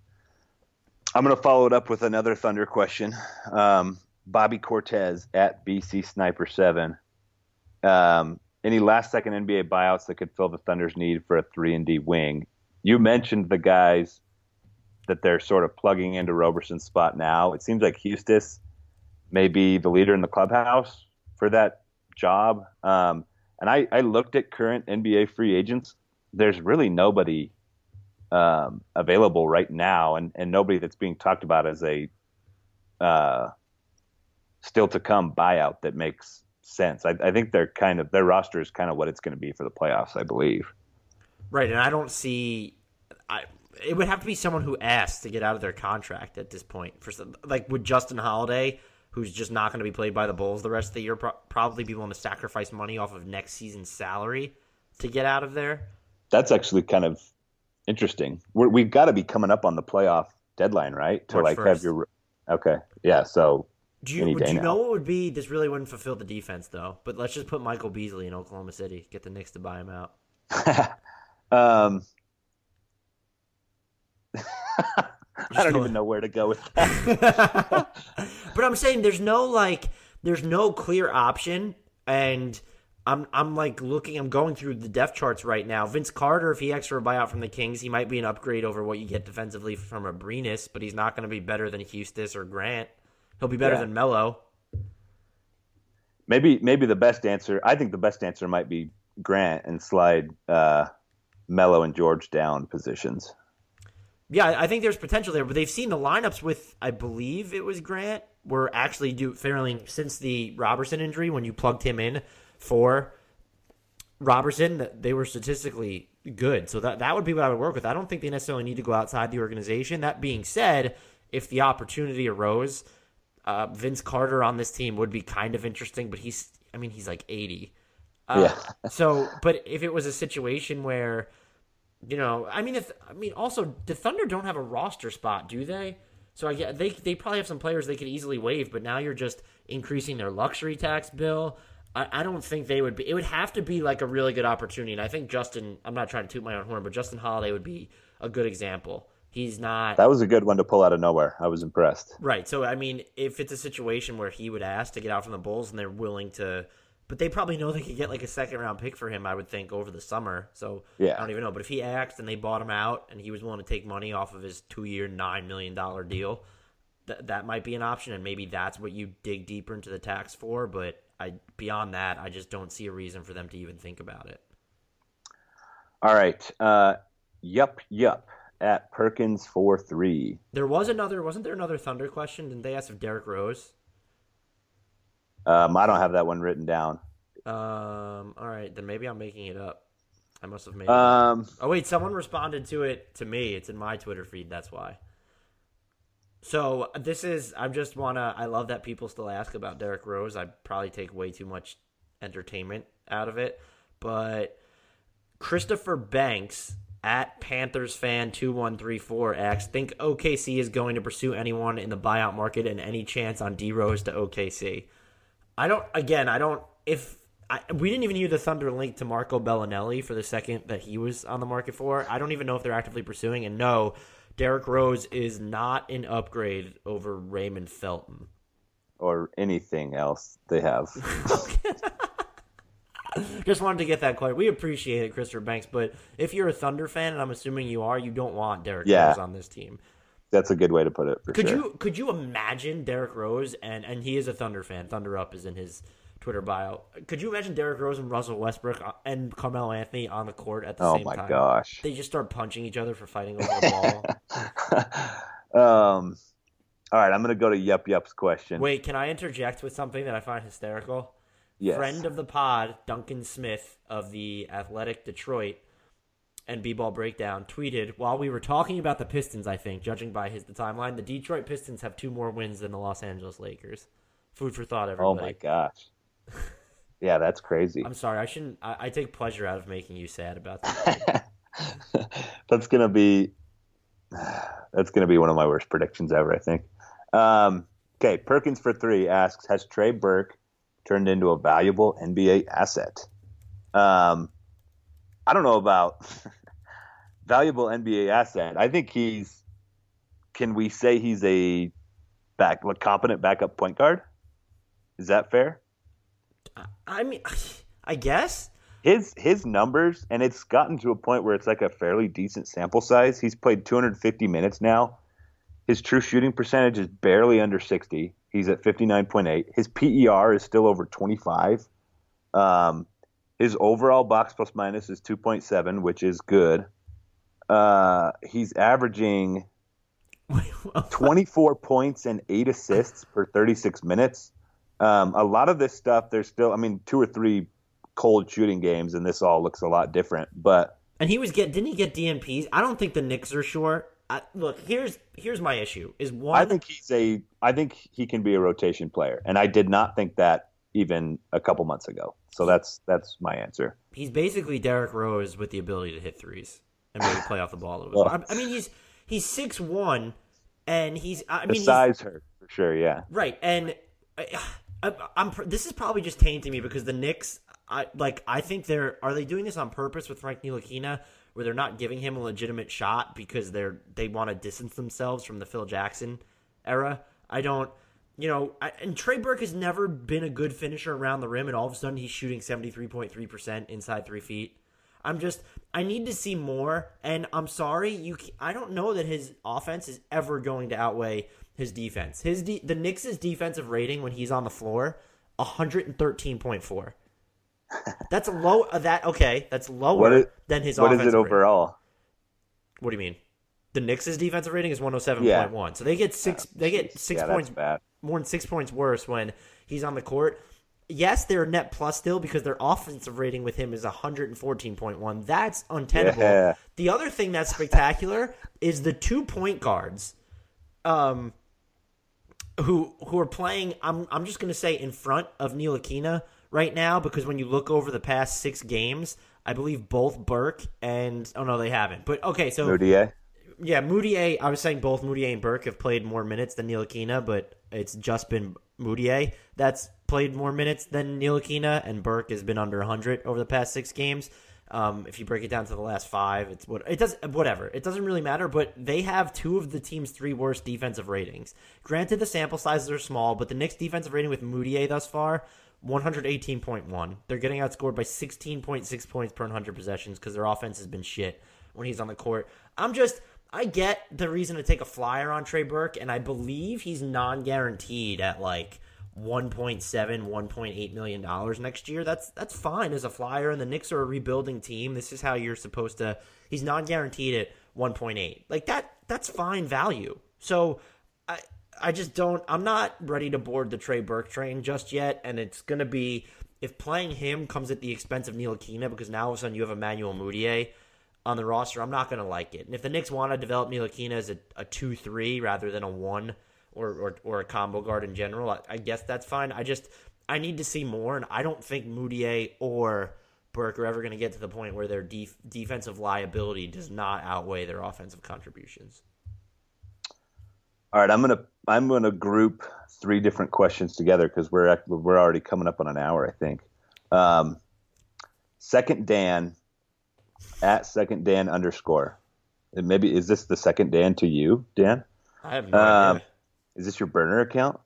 I'm going to follow it up with another Thunder question. Um, Bobby Cortez at B C Sniper seven. Um, any last second N B A buyouts that could fill the Thunder's need for a three and D wing? You mentioned the guys that they're sort of plugging into Roberson's spot now. It seems like Eustace may be the leader in the clubhouse for that job. Um, and I, I looked at current N B A free agents. There's really nobody um, available right now, and, and nobody that's being talked about as a uh, still to come buyout that makes sense. I, I think they're kind of their roster is kind of what it's going to be for the playoffs, I believe. Right, and I don't see. I it would have to be someone who asks to get out of their contract at this point. For some, like, would Justin Holiday, who's just not going to be played by the Bulls the rest of the year, pro- probably be willing to sacrifice money off of next season's salary to get out of there? That's actually kind of interesting. We're, we've got to be coming up on the playoff deadline, right? To March like first. have your okay, yeah. So Do you, any would day you now. know what would be? This really wouldn't fulfill the defense, though. But let's just put Michael Beasley in Oklahoma City. Get the Knicks to buy him out. um, I don't go- even know where to go with that. But I'm saying there's no like there's no clear option, and I'm I'm like looking I'm going through the depth charts right now. Vince Carter, if he asks for a buyout from the Kings, he might be an upgrade over what you get defensively from Abrinas, but he's not going to be better than Eustace or Grant. He'll be better Yeah. than Melo. Maybe maybe the best answer. I think the best answer might be Grant and slide uh, Melo and George down positions. Yeah, I I think there's potential there, but they've seen the lineups with, I believe it was Grant, were actually do fairly since the Robertson injury when you plugged him in for Robertson, that they were statistically good. So that that would be what I would work with. I don't think they necessarily need to go outside the organization. That being said, if the opportunity arose, uh, Vince Carter on this team would be kind of interesting, but he's, I mean, he's like eighty. Uh, Yeah. so, but if it was a situation where, you know, I mean, if I mean, also the Thunder don't have a roster spot, do they? So I get they they probably have some players they could easily waive, but now you're just increasing their luxury tax bill. I, I don't think they would be. It would have to be like a really good opportunity. And I think Justin, I'm not trying to toot my own horn, but Justin Holiday would be a good example. He's not. That was a good one to pull out of nowhere. I was impressed. Right. So, I mean, if it's a situation where he would ask to get out from the Bulls and they're willing to, but they probably know they could get like a second round pick for him, I would think, over the summer. So, yeah. I don't even know. But if he asked and they bought him out and he was willing to take money off of his two year, nine million dollars deal, th- that might be an option. And maybe that's what you dig deeper into the tax for. But I beyond that, I just don't see a reason for them to even think about it. All right. Uh, yup, yup. At Perkins for three. There was another, wasn't there another Thunder question? Didn't they ask if Derrick Rose? Um, I don't have that one written down. Um. All right, then maybe I'm making it up. I must have made it Um, up. Oh, wait, someone responded to it to me. It's in my Twitter feed, that's why. So this is, I just want to, I love that people still ask about Derrick Rose. I probably take way too much entertainment out of it. But Christopher Banks at Panthers fan two one three four asks, think O K C is going to pursue anyone in the buyout market and any chance on D Rose to O K C? I don't, again, I don't, if, I, we didn't even hear the Thunder link to Marco Bellinelli for the second that he was on the market for. I don't even know if they're actively pursuing, and no, Derrick Rose is not an upgrade over Raymond Felton. Or anything else they have. Just wanted to get that clear. We appreciate it, Christopher Banks, but if you're a Thunder fan, and I'm assuming you are, you don't want Derrick yeah. Rose on this team. That's a good way to put it, for could sure. you could you imagine Derrick Rose, and, and he is a Thunder fan, Thunder Up is in his Twitter bio. Could you imagine Derrick Rose and Russell Westbrook and Carmelo Anthony on the court at the oh same my time? gosh. They just start punching each other for fighting over the ball. um, all right, I'm going to go to Yup Yup's question. Wait, can I interject with something that I find hysterical? Yes. Friend of the pod, Duncan Smith of the Athletic Detroit and B-Ball Breakdown tweeted, while we were talking about the Pistons, I think, judging by his the timeline, the Detroit Pistons have two more wins than the Los Angeles Lakers. Food for thought, everybody. Oh my gosh. Yeah, that's crazy. I'm sorry, I shouldn't. I, I take pleasure out of making you sad about that. that's gonna be that's gonna be one of my worst predictions ever, I think. Um, okay, Perkins for three asks, has Trey Burke turned into a valuable N B A asset? Um, I don't know about valuable N B A asset. I think he's. Can we say he's a back, a competent backup point guard? Is that fair? I mean, I guess his his numbers, and it's gotten to a point where it's like a fairly decent sample size. He's played two hundred fifty minutes now. His true shooting percentage is barely under sixty. He's at fifty-nine point eight. His P E R is still over twenty-five. Um, his overall box plus minus is two point seven, which is good. Uh, he's averaging twenty-four points and eight assists per thirty-six minutes. Um, a lot of this stuff, there's still, I mean, two or three cold shooting games, and this all looks a lot different. But and he was get didn't he get D N Ps? I don't think the Knicks are sure. I, look, here's here's my issue. Is one, I think he's a, I think he can be a rotation player, and I did not think that even a couple months ago. So that's that's my answer. He's basically Derrick Rose with the ability to hit threes and maybe play off the ball a little bit. Well, I, I mean, he's he's six one, and he's I mean, the size hurt for sure. Yeah, right, and. I, I, I'm. This is probably just tainting me because the Knicks, I like. I think they're. Are they doing this on purpose with Frank Ntilikina, where they're not giving him a legitimate shot because they're they want to distance themselves from the Phil Jackson era? I don't. You know, I, and Trey Burke has never been a good finisher around the rim, and all of a sudden he's shooting seventy-three point three percent inside three feet. I'm just. I need to see more, and I'm sorry. You. I don't know that his offense is ever going to outweigh his defense. His de- the Knicks' defensive rating when he's on the floor, one thirteen point four. That's low. Uh, that okay? That's lower is, than his. What offensive is it overall? Rating. What do you mean? The Knicks' defensive rating is one oh seven point one. Yeah. So they get six. They get six yeah, points. Bad. More than six points worse when he's on the court. Yes, they're net plus still because their offensive rating with him is one fourteen point one. That's untenable. Yeah. The other thing that's spectacular is the two point guards. Um. Who who are playing? I'm I'm just gonna say in front of Ntilikina right now because when you look over the past six games, I believe both Burke and oh no they haven't. But okay, so Moutier. Yeah, Moutier. I was saying both Moutier and Burke have played more minutes than Ntilikina, but it's just been Moutier that's played more minutes than Ntilikina, and Burke has been under one hundred over the past six games. Um, if you break it down to the last five, it's what it does. Whatever, it doesn't really matter. But they have two of the team's three worst defensive ratings. Granted, the sample sizes are small, but the Knicks' defensive rating with Moutier thus far, one eighteen point one. They're getting outscored by sixteen point six points per one hundred possessions because their offense has been shit when he's on the court. I'm just, I get the reason to take a flyer on Trey Burke, and I believe he's non-guaranteed at like one point seven, one point eight million dollars next year. That's that's fine as a flyer, and the Knicks are a rebuilding team. This is how you're supposed to. He's non-guaranteed at one point eight. Like that. That's fine value. So I I just don't. I'm not ready to board the Trey Burke train just yet, and it's gonna be if playing him comes at the expense of Ntilikina because now all of a sudden you have Emmanuel Moutier on the roster. I'm not gonna like it. And if the Knicks want to develop Ntilikina as a, a two three rather than a one. Or, or or a combo guard in general, I, I guess that's fine. I just, I need to see more, and I don't think Moutier or Burke are ever going to get to the point where their def, defensive liability does not outweigh their offensive contributions. All right, I'm gonna I'm gonna group three different questions together because we're we're already coming up on an hour, I think. Um, second Dan at second Dan underscore. And maybe is this the second Dan to you, Dan? I have no um, idea. Is this your burner account?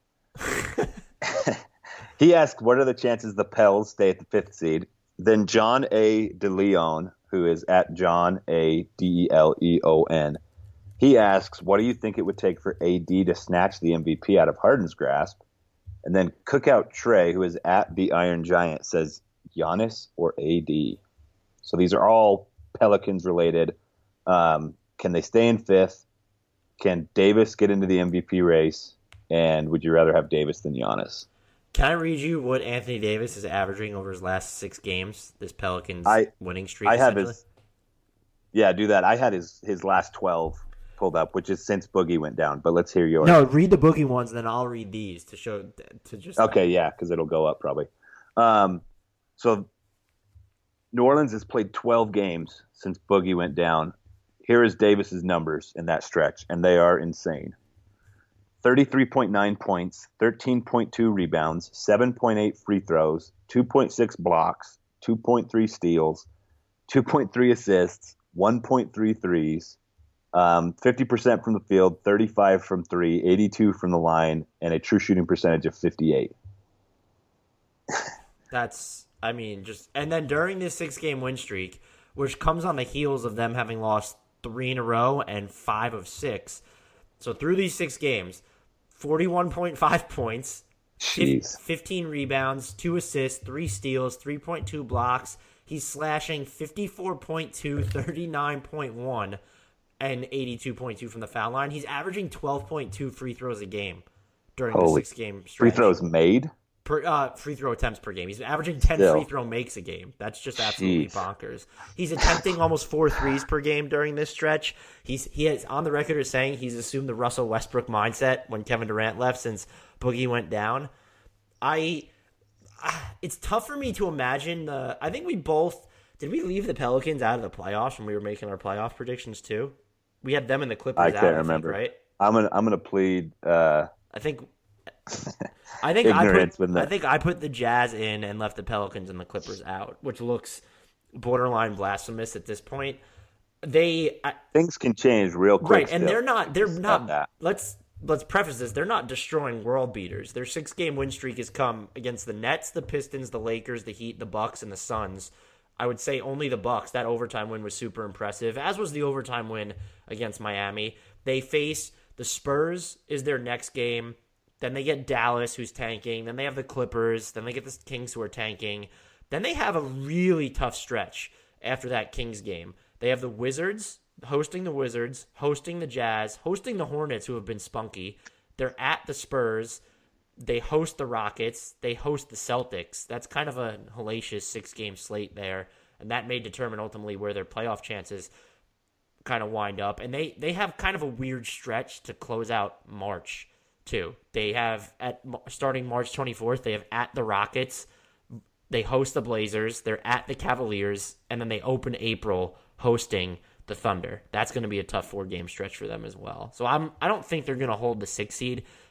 He asked, what are the chances the Pels stay at the fifth seed? Then John A. DeLeon, who is at John A. D E L E O N, he asks, what do you think it would take for A D to snatch the M V P out of Harden's grasp? And then Cookout Trey, who is at the Iron Giant, says Giannis or A D. So these are all Pelicans related. Um, can they stay in fifth? Can Davis get into the M V P race? And would you rather have Davis than Giannis? Can I read you what Anthony Davis is averaging over his last six games? This Pelicans I, winning streak. I have his. Yeah, do that. I had his his last twelve pulled up, which is since Boogie went down. But let's hear yours. No, read the Boogie ones, then I'll read these to show to just. Okay, yeah, because it'll go up probably. Um, so New Orleans has played twelve games since Boogie went down. Here is Davis's numbers in that stretch, and they are insane. thirty-three point nine points, thirteen point two rebounds, seven point eight free throws, two point six blocks, two point three steals, two point three assists, one point three threes, um, fifty percent from the field, thirty-five from three, eighty-two from the line, and a true shooting percentage of fifty-eight. That's, I mean, just, and then during this six-game win streak, which comes on the heels of them having lost three in a row and five of six. So through these six games, forty-one point five points, Jeez. fifteen rebounds, two assists, three steals, three point two blocks. He's slashing fifty-four point two, thirty-nine point one, and eighty-two point two from the foul line. He's averaging twelve point two free throws a game during Holy the six-game stretch. Free throws made? Per, uh, free throw attempts per game. He's averaging ten Still. free throw makes a game. That's just absolutely Jeez. bonkers. He's attempting almost four threes per game during this stretch. He's he is on the record as saying he's assumed the Russell Westbrook mindset when Kevin Durant left since Boogie went down. I, it's tough for me to imagine the. I think we both did. We leave the Pelicans out of the playoffs when we were making our playoff predictions too. We had them and the Clippers. I can't out, remember. I think, right? I'm gonna I'm gonna plead. Uh, I think. I think I ignorance put with that. I think I put the Jazz in and left the Pelicans and the Clippers out, which looks borderline blasphemous at this point. They I, Things can change real quick. right, and still. they're not. They're Stop not. that. Let's let's preface this. They're not destroying world beaters. Their six game win streak has come against the Nets, the Pistons, the Lakers, the Heat, the Bucks, and the Suns. I would say only the Bucks. That overtime win was super impressive, as was the overtime win against Miami. They face the Spurs is their next game. Then they get Dallas, who's tanking. Then they have the Clippers. Then they get the Kings, who are tanking. Then they have a really tough stretch after that Kings game. They have the Wizards, hosting the Wizards, hosting the Jazz, hosting the Hornets, who have been spunky. They're at the Spurs. They host the Rockets. They host the Celtics. That's kind of a hellacious six-game slate there, and that may determine ultimately where their playoff chances kind of wind up. And they, they have kind of a weird stretch to close out March, too. They have, at starting March twenty-fourth, they have at the Rockets, they host the Blazers, they're at the Cavaliers, and then they open April hosting the Thunder. That's going to be a tough four-game stretch for them as well. So I'm, I don't think they're going to hold the sixth seed.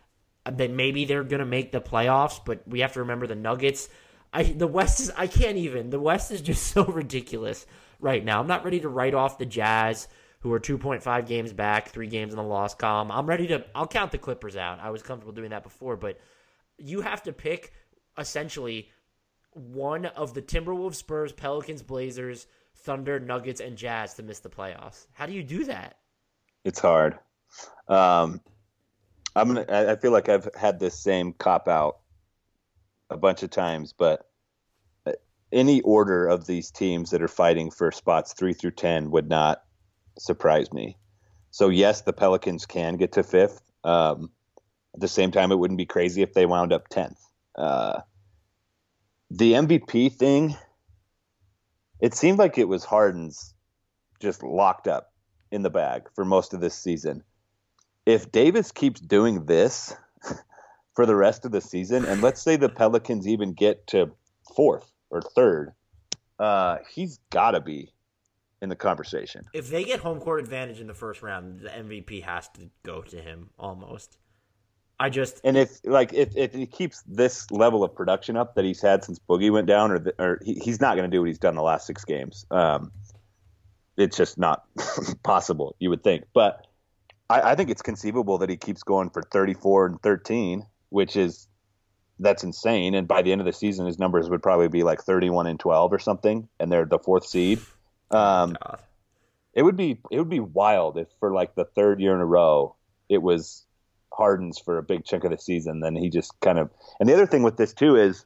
That maybe they're going to make the playoffs, but we have to remember the Nuggets. I the West is I can't even. The West is just so ridiculous right now. I'm not ready to write off the Jazz, who are two point five games back, three games in the loss column. I'm ready to I'll count the Clippers out. I was comfortable doing that before, but you have to pick essentially one of the Timberwolves, Spurs, Pelicans, Blazers, Thunder, Nuggets, and Jazz to miss the playoffs. How do you do that? It's hard. Um, I'm gonna. I feel like I've had this same cop out a bunch of times, but any order of these teams that are fighting for spots three through ten would not surprise me. So yes, the Pelicans can get to fifth. Um, at the same time, it wouldn't be crazy if they wound up tenth. Uh, the M V P thing, it seemed like it was Harden's just locked up in the bag for most of this season. If Davis keeps doing this for the rest of the season, and let's say the Pelicans even get to fourth or third, uh, he's got to be in the conversation. If they get home court advantage in the first round, the M V P has to go to him almost. I just and if like if, if he keeps this level of production up that he's had since Boogie went down, or the, or he, he's not going to do what he's done the last six games. Um, it's just not possible, you would think. But I, I think it's conceivable that he keeps going for thirty-four and thirteen, which is that's insane. And by the end of the season, his numbers would probably be like thirty-one and twelve or something, and they're the fourth seed. Um, oh it would be it would be wild if for like the third year in a row it was Harden's for a big chunk of the season. Then he just kind of. And the other thing with this too is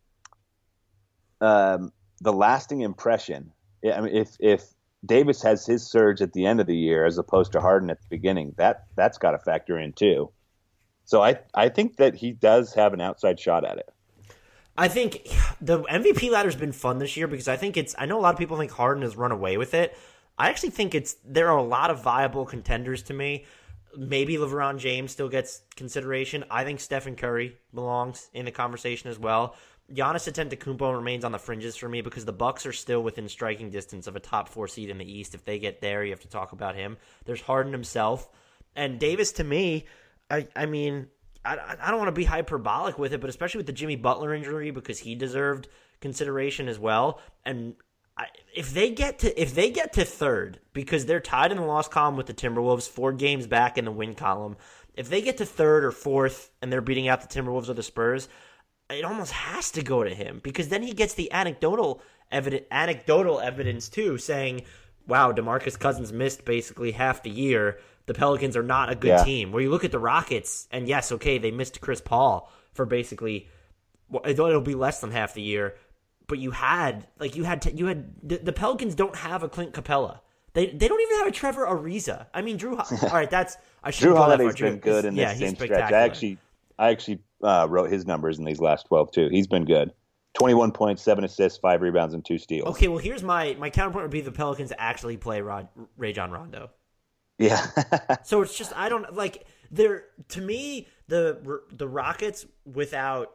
um, the lasting impression. I mean, if if Davis has his surge at the end of the year as opposed to Harden at the beginning, that that's got to factor in too. So I I think that he does have an outside shot at it. I think the M V P ladder's been fun this year because I think it's. I know a lot of people think Harden has run away with it. I actually think it's. There are a lot of viable contenders to me. Maybe LeBron James still gets consideration. I think Stephen Curry belongs in the conversation as well. Giannis Antetokounmpo remains on the fringes for me because the Bucks are still within striking distance of a top four seed in the East. If they get there, you have to talk about him. There's Harden himself. And Davis, to me, I, I mean, I, I don't want to be hyperbolic with it, but especially with the Jimmy Butler injury because he deserved consideration as well. And I, if they get to if they get to third because they're tied in the loss column with the Timberwolves, four games back in the win column, if they get to third or fourth and they're beating out the Timberwolves or the Spurs, it almost has to go to him because then he gets the anecdotal evidence, anecdotal evidence too, saying, "Wow, DeMarcus Cousins missed basically half the year. The Pelicans are not a good yeah. team." Where you look at the Rockets, and yes, okay, they missed Chris Paul for basically, well, it'll be less than half the year. But you had, like, you had, t- you had, the, the Pelicans don't have a Clint Capella. They they don't even have a Trevor Ariza. I mean, Drew. All right, that's I should. Drew Holiday's been good in this yeah, same stretch. I actually, I actually uh, wrote his numbers in these last twelve too. He's been good. twenty-one points, seven assists, five rebounds, and two steals. Okay, well, here's my my counterpoint would be the Pelicans actually play Rod, Rajon Rondo. Yeah. So it's just I don't like they're to me the the Rockets without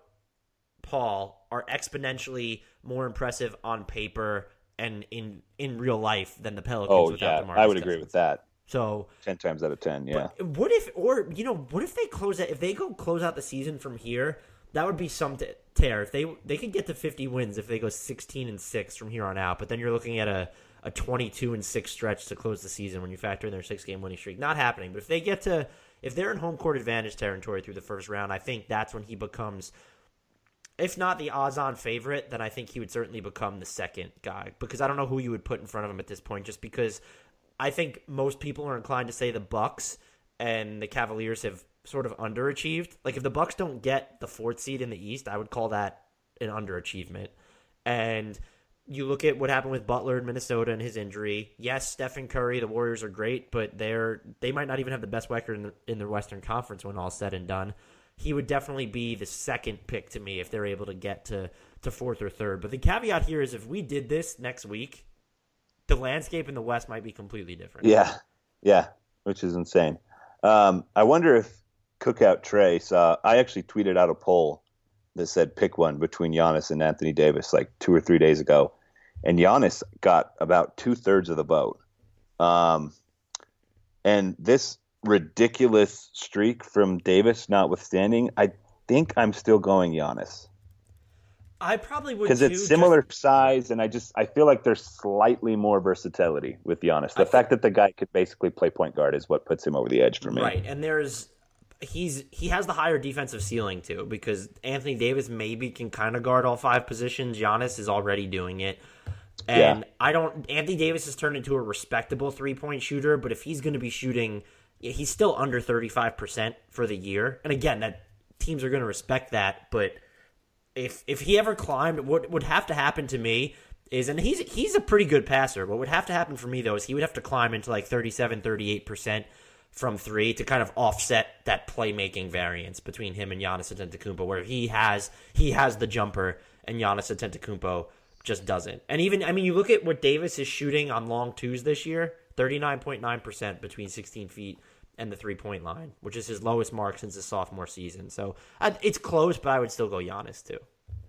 Paul are exponentially more impressive on paper and in in real life than the Pelicans. Oh without yeah, DeMarcus I would Cousins. agree with that. So ten times out of ten, yeah. What if, or you know, what if they close out? If they go close out the season from here, that would be some t- tear. If they they could get to fifty wins if they go sixteen and six from here on out. But then you're looking at a a twenty-two and six stretch to close the season when you factor in their six game winning streak. Not happening. But if they get to if they're in home court advantage territory through the first round, I think that's when he becomes. If not the odds-on favorite, then I think he would certainly become the second guy because I don't know who you would put in front of him at this point. Just because I think most people are inclined to say the Bucks and the Cavaliers have sort of underachieved. Like if the Bucks don't get the fourth seed in the East, I would call that an underachievement. And you look at what happened with Butler in Minnesota and his injury. Yes, Stephen Curry, the Warriors are great, but they're they might not even have the best record in the, in the Western Conference when all's said and done. He would definitely be the second pick to me if they're able to get to, to fourth or third. But the caveat here is if we did this next week, the landscape in the West might be completely different. Yeah, yeah, which is insane. Um, I wonder if Cookout Trey saw – I actually tweeted out a poll that said pick one between Giannis and Anthony Davis like two or three days ago. And Giannis got about two-thirds of the vote. Um, and this ridiculous streak from Davis notwithstanding, I think I'm still going Giannis. I probably would because it's similar just... size, and I just I feel like there's slightly more versatility with Giannis. The I fact think... that the guy could basically play point guard is what puts him over the edge for me. Right, and there's he's he has the higher defensive ceiling too, because Anthony Davis maybe can kind of guard all five positions. Giannis is already doing it, and yeah. I don't. Anthony Davis has turned into a respectable three point shooter, but if he's going to be shooting, he's still under thirty-five percent for the year. And again, that teams are going to respect that, but. If if he ever climbed, what would have to happen to me is, and he's he's a pretty good passer, what would have to happen for me, though, is he would have to climb into like thirty-seven, thirty-eight percent from three to kind of offset that playmaking variance between him and Giannis Antetokounmpo, where he has he has the jumper and Giannis Antetokounmpo just doesn't. And even, I mean, you look at what Davis is shooting on long twos this year, thirty-nine point nine percent between sixteen feet and the three-point line, which is his lowest mark since his sophomore season. So uh, it's close, but I would still go Giannis too.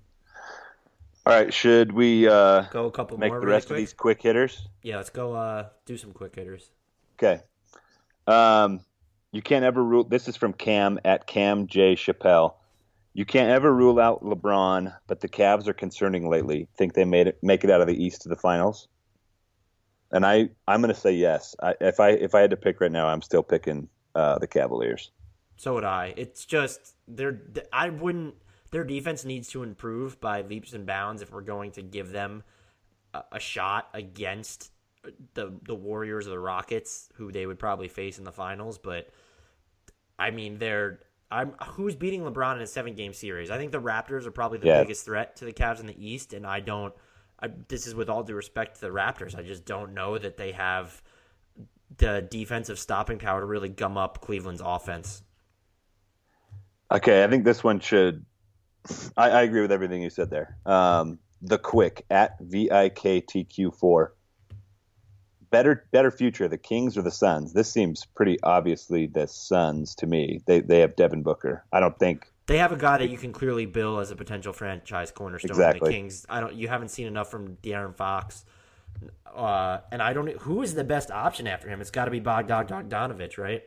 All right, should we uh, go a couple make more the really rest quick? of these quick hitters? Yeah, let's go uh, do some quick hitters. Okay. Um, you can't ever rule. This is from Cam at Cam J Chappelle. You can't ever rule out LeBron, but the Cavs are concerning lately. Think they made it make it out of the East to the finals? And I, I'm going to say yes. I, if I if I had to pick right now, I'm still picking uh, the Cavaliers. So would I. It's just they're. I wouldn't. Their defense needs to improve by leaps and bounds if we're going to give them a, a shot against the the Warriors or the Rockets, who they would probably face in the finals. But I mean, they're. I'm who's beating LeBron in a seven game series? I think the Raptors are probably the yeah. biggest threat to the Cavs in the East, and I don't. I, this is with all due respect to the Raptors. I just don't know that they have the defensive stopping power to really gum up Cleveland's offense. Okay, I think this one should. I, I agree with everything you said there. Um, the Quick at V I K T Q four. Better, better future, the Kings or the Suns? This seems pretty obviously the Suns to me. They they have Devin Booker. I don't think. They have a guy that you can clearly bill as a potential franchise cornerstone. Exactly. The Kings. I don't. You haven't seen enough from De'Aaron Fox, uh, and I don't. Who is the best option after him? It's got to be Bogdan Bogdanovic, right?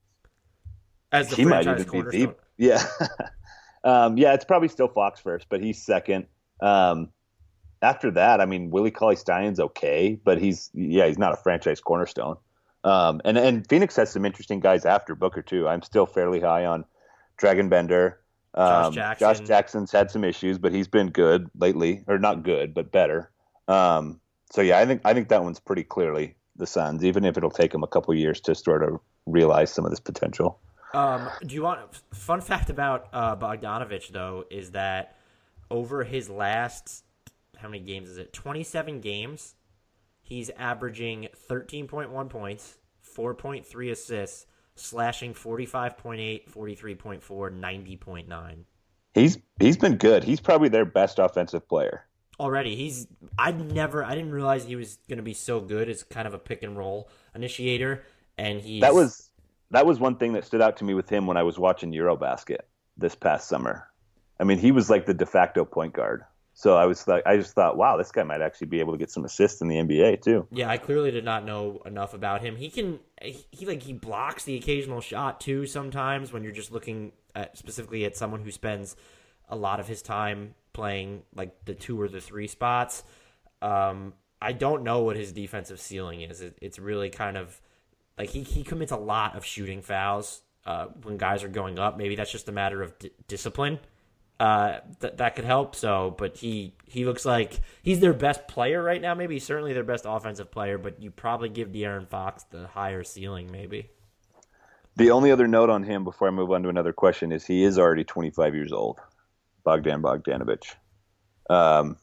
As the he franchise might even cornerstone. Be the, yeah, um, yeah. It's probably still Fox first, but he's second. Um, after that, I mean, Willie Cauley-Stein's okay, but he's yeah, he's not a franchise cornerstone. Um, and and Phoenix has some interesting guys after Booker too. I'm still fairly high on Dragon Bender. Um, Josh Jackson. Josh Jackson's had some issues, but he's been good lately, or not good, but better. Um, so yeah, I think I think that one's pretty clearly the Suns, even if it'll take them a couple years to sort of realize some of this potential. Um, do you want fun fact about uh, Bogdanovic though is that over his last how many games is it? twenty-seven games. He's averaging thirteen point one points, four point three assists. Slashing forty-five point eight, forty-three point four, ninety point nine. He's he's been good. He's probably their best offensive player. Already. He's I never I didn't realize he was going to be so good as kind of a pick and roll initiator, and he's That was that was one thing that stood out to me with him when I was watching Eurobasket this past summer. I mean, he was like the de facto point guard. So I was like, I just thought, wow, this guy might actually be able to get some assists in the N B A too. Yeah, I clearly did not know enough about him. He can, he, he like he blocks the occasional shot too. Sometimes when you're just looking at specifically at someone who spends a lot of his time playing like the two or the three spots. Um, I don't know what his defensive ceiling is. It, it's really kind of like he he commits a lot of shooting fouls uh, when guys are going up. Maybe that's just a matter of d- discipline. Uh, th- that could help. So, but he, he looks like he's their best player right now. Maybe he's certainly their best offensive player, but you probably give De'Aaron Fox the higher ceiling, maybe. The only other note on him before I move on to another question is he is already twenty-five years old, Bogdan Bogdanovic. Um,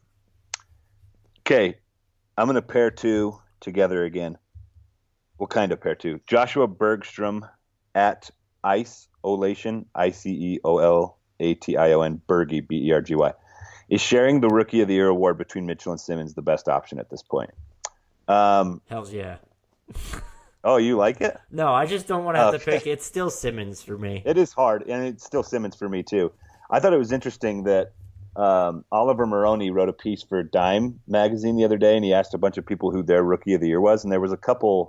okay, I'm going to pair two together again. What kind of pair two? Joshua Bergstrom at Ice Olation, I C E O L A T I O N, Bergy, B E R G Y. Is sharing the Rookie of the Year award between Mitchell and Simmons the best option at this point? Um, Hells yeah. Oh, you like it? No, I just don't want to have okay. to pick. It's still Simmons for me. It is hard, and it's still Simmons for me, too. I thought it was interesting that um, Oliver Maroney wrote a piece for Dime magazine the other day, and he asked a bunch of people who their Rookie of the Year was, and there was a couple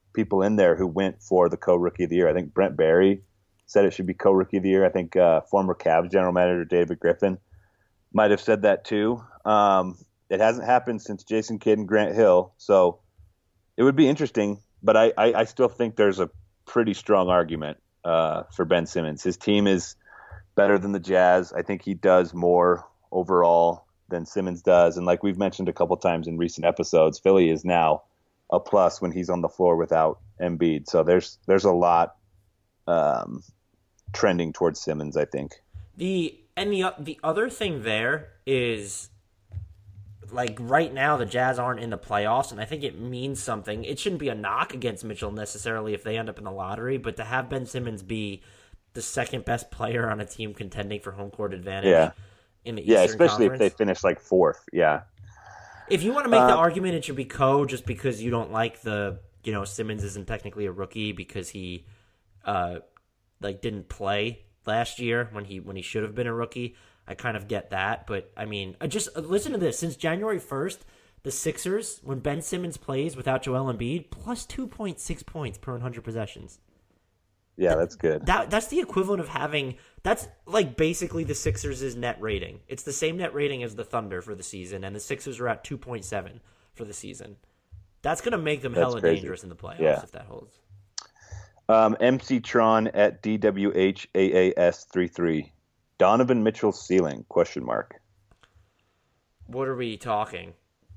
people in there who went for the co-rookie of the year. I think Brent Barry said it should be co-rookie of the year. I think uh, former Cavs general manager David Griffin might have said that too. Um, it hasn't happened since Jason Kidd and Grant Hill, so it would be interesting. But I, I, I still think there's a pretty strong argument uh, for Ben Simmons. His team is better than the Jazz. I think he does more overall than Simmons does. And like we've mentioned a couple times in recent episodes, Philly is now a plus when he's on the floor without Embiid. So there's there's a lot um, trending towards Simmons, I think. The and the the other thing there is, like, right now the Jazz aren't in the playoffs, and I think it means something. It shouldn't be a knock against Mitchell necessarily if they end up in the lottery, but to have Ben Simmons be the second best player on a team contending for home court advantage Yeah. in the Eastern Yeah, especially Conference. if they finish like fourth. Yeah. If you want to make the Uh, argument it should be Co just because you don't like the, you know, Simmons isn't technically a rookie because he uh like didn't play last year when he when he should have been a rookie, I kind of get that, but I mean, uh, just uh, listen to this. Since January first, the Sixers, when Ben Simmons plays without Joel Embiid, plus two point six points per one hundred possessions. Yeah, that's good. That that's the equivalent of having that's like basically the Sixers' net rating. It's the same net rating as the Thunder for the season, and the Sixers are at two point seven for the season. That's going to make them That's hella crazy. dangerous in the playoffs Yeah. if that holds. Um, M C Tron at D W H A A S thirty-three. Donovan Mitchell's ceiling? Question mark. What are we talking?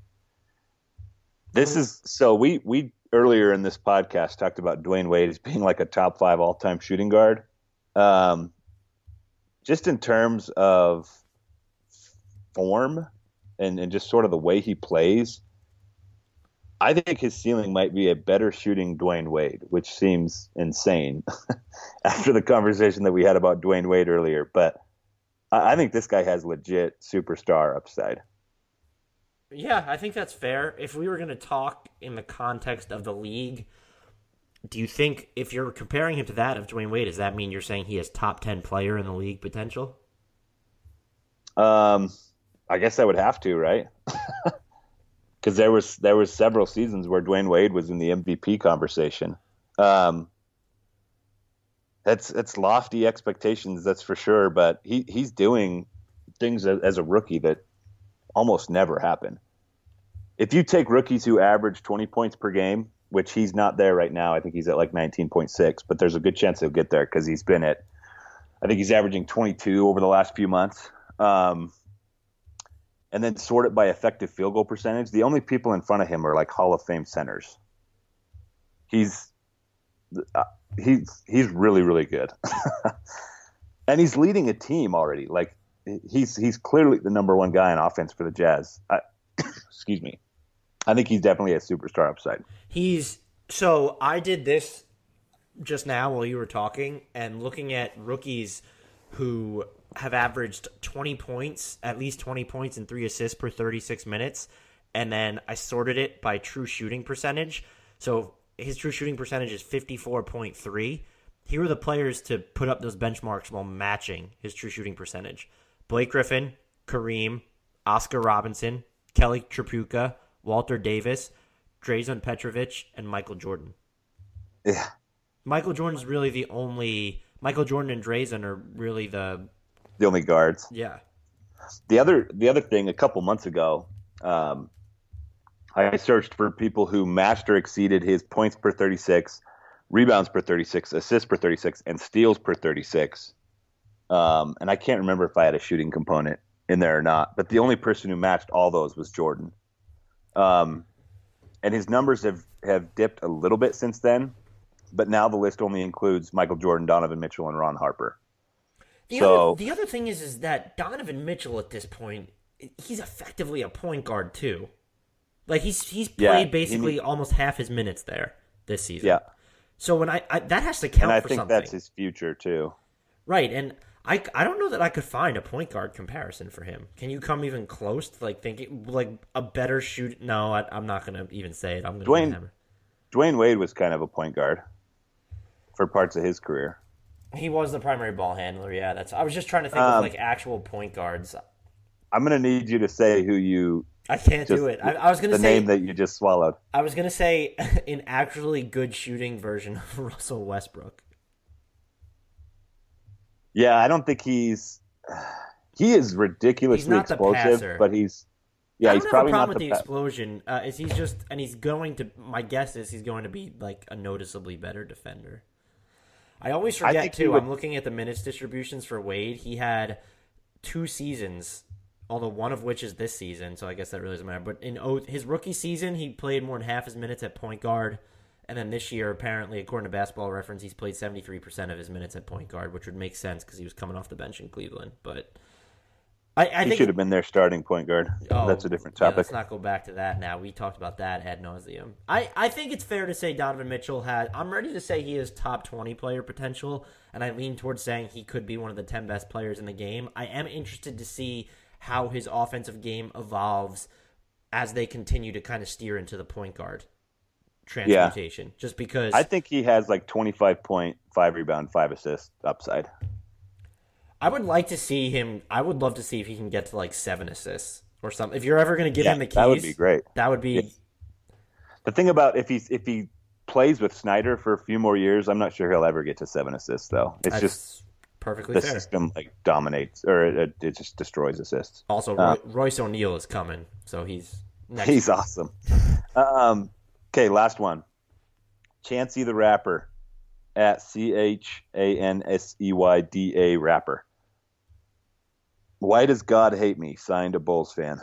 This is so we we earlier in this podcast talked about Dwayne Wade as being like a top five all time shooting guard. Um, just in terms of form and, and just sort of the way he plays, I think his ceiling might be a better shooting Dwayne Wade, which seems insane after the conversation that we had about Dwayne Wade earlier. But I, I think this guy has legit superstar upside. Yeah, I think that's fair. If we were going to talk in the context of the league, do you think if you're comparing him to that of Dwayne Wade, does that mean you're saying he has top ten player in the league potential? Um, I guess I would have to, right? Because there was there was several seasons where Dwayne Wade was in the M V P conversation. Um, that's that's lofty expectations, that's for sure. But he he's doing things as, as a rookie that almost never happen. If you take rookies who average twenty points per game, which he's not there right now, I think he's at like nineteen point six, but there's a good chance he'll get there because he's been at, I think he's averaging twenty-two over the last few months. Um, and then sort it by effective field goal percentage. The only people in front of him are like Hall of Fame centers. He's uh, he's he's really really good, and he's leading a team already. Like he's he's clearly the number one guy in offense for the Jazz. I, excuse me. I think he's definitely a superstar upside. He's so I did this just now while you were talking and looking at rookies who have averaged twenty points, at least twenty points and three assists per thirty-six minutes. And then I sorted it by true shooting percentage. So his true shooting percentage is fifty-four point three. Here are the players to put up those benchmarks while matching his true shooting percentage. Blake Griffin, Kareem, Oscar Robinson, Kelly Tripucka, Walter Davis, Drazen Petrovic, and Michael Jordan. Yeah. Michael Jordan's really the only... Michael Jordan and Drazen are really the... The only guards. Yeah. The other the other thing, a couple months ago, um, I searched for people who matched or exceeded his points per thirty-six, rebounds per thirty-six, assists per thirty-six, and steals per thirty-six. Um, and I can't remember if I had a shooting component in there or not, but the only person who matched all those was Jordan. Um, and his numbers have, have dipped a little bit since then, but now the list only includes Michael Jordan, Donovan Mitchell, and Ron Harper. The, So- other, the other thing is, is that Donovan Mitchell at this point, he's effectively a point guard too. Like he's he's played Yeah, he basically need- almost half his minutes there this season. Yeah. So when I, I that has to count And I for think something, that's his future too. right? And I, I don't know that I could find a point guard comparison for him. Can you come even close to like thinking like a better shoot? No, I, I'm not gonna even say it. I'm gonna Dwayne- hammer. Dwayne Wade was kind of a point guard for parts of his career. He was the primary ball handler. Yeah, that's. I was just trying to think Um, of like actual point guards. I'm going to need you to say who you I can't Just do it. I, I was gonna the say name that you just swallowed. I was gonna say an actually good shooting version of Russell Westbrook. Yeah, I don't think he's he is ridiculously He's not the explosive, passer. but he's yeah, I don't he's have probably a problem not with the, the pa- explosion. Uh, is he's just and he's going to. My guess is he's going to be like a noticeably better defender. I always I forget think he too. would- I'm looking at the minutes distributions for Wade. He had two seasons, although one of which is this season, so I guess that really doesn't matter. But in o- his rookie season, he played more than half his minutes at point guard. And then this year, apparently, according to Basketball Reference, he's played seventy-three percent of his minutes at point guard, which would make sense because he was coming off the bench in Cleveland. But I, I he think should have been their starting point guard. Oh, That's a different yeah, topic. let's not go back to that now. We talked about that ad nauseum. I, I think it's fair to say Donovan Mitchell has. I'm ready to say he has top twenty player potential, and I lean towards saying he could be one of the ten best players in the game. I am interested to see how his offensive game evolves as they continue to kind of steer into the point guard transmutation. Just because I think he has like twenty-five point, five rebound, five assist upside. I would like to see him. I would love to see if he can get to like seven assists or something. If you're ever going to give Yeah, him the keys, that would be great. That would be. Yeah. The thing about if he's if he plays with Snyder for a few more years, I'm not sure he'll ever get to seven assists though. It's That's just perfectly the fair. system like dominates or it, it just destroys assists. Also, Uh, Roy, Royce O'Neal is coming, so he's next. He's awesome. Um, okay, last one. Chancey the Rapper at C H A N S E Y D A Rapper. Why does God hate me? Signed a Bulls fan.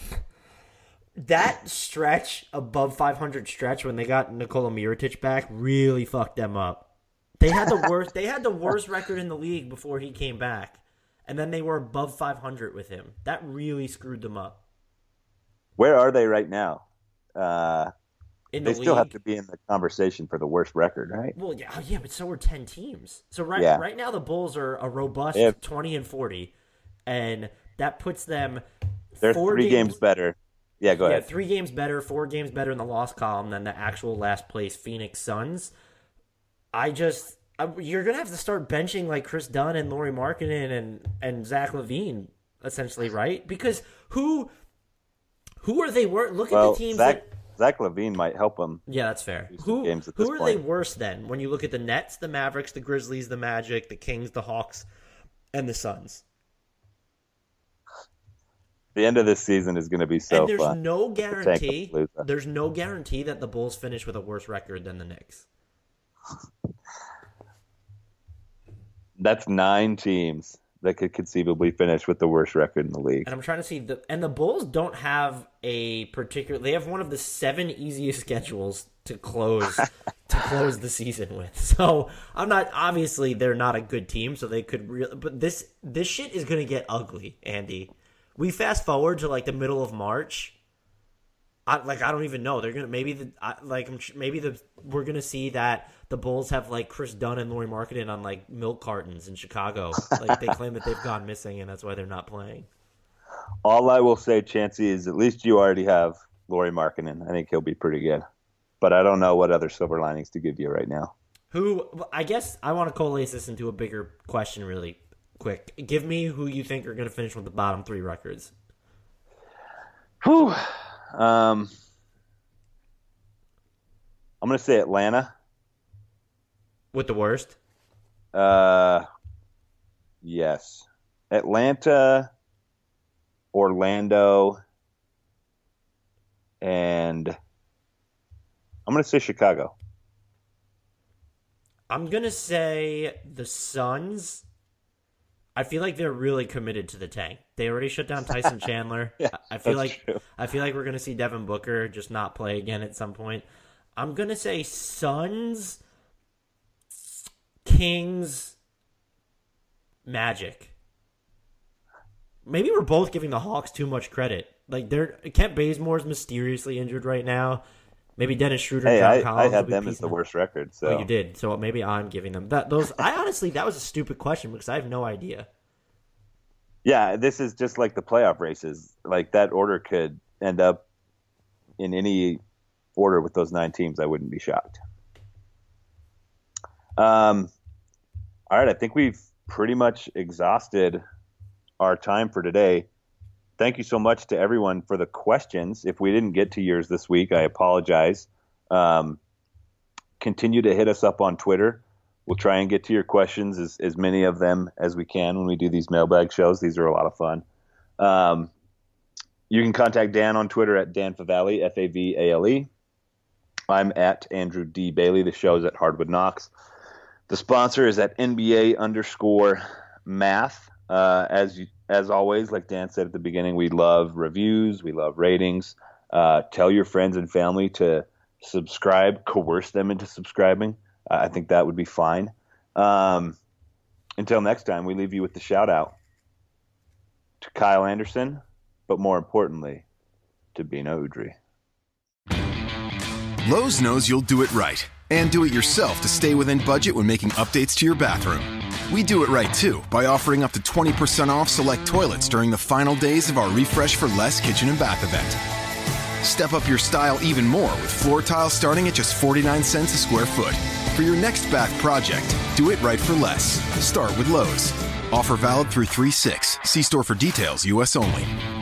That stretch above five hundred stretch when they got Nikola Mirotic back really fucked them up. They had the worst. They had the worst record in the league before he came back, and then they were above five hundred with him. That really screwed them up. Where are they right now? Uh, In the they still league, have to be in the conversation for the worst record, right? Well, yeah, yeah, but so are ten teams. So right, Yeah. right now the Bulls are a robust Yeah. twenty and forty, and that puts them. They're four three games, better. Yeah, go Yeah, ahead. three games better, four games better in the loss column than the actual last place Phoenix Suns. I just I, you're gonna have to start benching like Chris Dunn and Lauri Markkanen and and Zach LaVine essentially, right? Because who who are they? Wor- Look Well, at the teams. Zach, that, Zach Levine might help them. yeah, that's fair. some Who games at who this are point. they worse than when you look at the Nets, the Mavericks, the Grizzlies, the Magic, the Kings, the Hawks, and the Suns? The end of this season is going to be so and there's fun. no The guarantee. Tankapalooza. There's no guarantee that the Bulls finish with a worse record than the Knicks. That's nine teams that could conceivably finish with the worst record in the league. And I'm trying to see the and the Bulls don't have a particular. They have one of the seven easiest schedules to close to close the season with. So I'm not obviously they're not a good team, so they could really. But this this shit is gonna get ugly, Andy. We fast forward to like the middle of March. I, like I don't even know. They're gonna maybe the I, like I'm, maybe the we're gonna see that the Bulls have like Chris Dunn and Lauri Markkanen on like milk cartons in Chicago. Like they claim that they've gone missing and that's why they're not playing. All I will say, Chancey, is at least you already have Lauri Markkanen. I think he'll be pretty good. But I don't know what other silver linings to give you right now. Who I guess I want to coalesce this into a bigger question really quick. Give me who you think are going to finish with the bottom three records. Whew. Um, I'm going to say Atlanta. With the worst? Uh, yes. Atlanta, Orlando, and I'm going to say Chicago. I'm going to say the Suns. I feel like they're really committed to the tank. They already shut down Tyson Chandler. Yeah, I feel that's like true. I feel like we're going to see Devin Booker just not play again at some point. I'm going to say Suns, Kings, Magic. Maybe we're both giving the Hawks too much credit. Like they're Kent Bazemore's mysteriously injured right now. Maybe Dennis Schroeder and Hey, John I, Collins I will had be them as piecing the them. worst record. So Oh, you did. So maybe I'm giving them that. Those. I honestly, that was a stupid question because I have no idea. Yeah, this is just like the playoff races. Like that order could end up in any order with those nine teams. I wouldn't be shocked. Um, all right, I think we've pretty much exhausted our time for today. thank you so much to everyone for the questions. If we didn't get to yours this week, I apologize. Um, continue to hit us up on Twitter. We'll try and get to your questions, as, as many of them as we can when we do these mailbag shows. These are a lot of fun. Um, you can contact Dan on Twitter at Dan Favale, F A V A L E. I'm at Andrew D. Bailey. The show is at Hardwood Knocks. The sponsor is at N B A underscore math. Uh, as you, as always, like Dan said at the beginning, we love reviews. We love ratings. Uh, tell your friends and family to subscribe. Coerce them into subscribing. Uh, I think that would be fine. Um, until next time, we leave you with the shout out to Kyle Anderson, but more importantly, to Bina Udry. Lowe's knows you'll do it right and do it yourself to stay within budget when making updates to your bathroom. We do it right too by offering up to twenty percent off select toilets during the final days of our Refresh for Less kitchen and bath event. Step up your style even more with floor tiles starting at just forty-nine cents a square foot. For your next bath project, do it right for less. Start with Lowe's. Offer valid through three six. See store for details, U S only.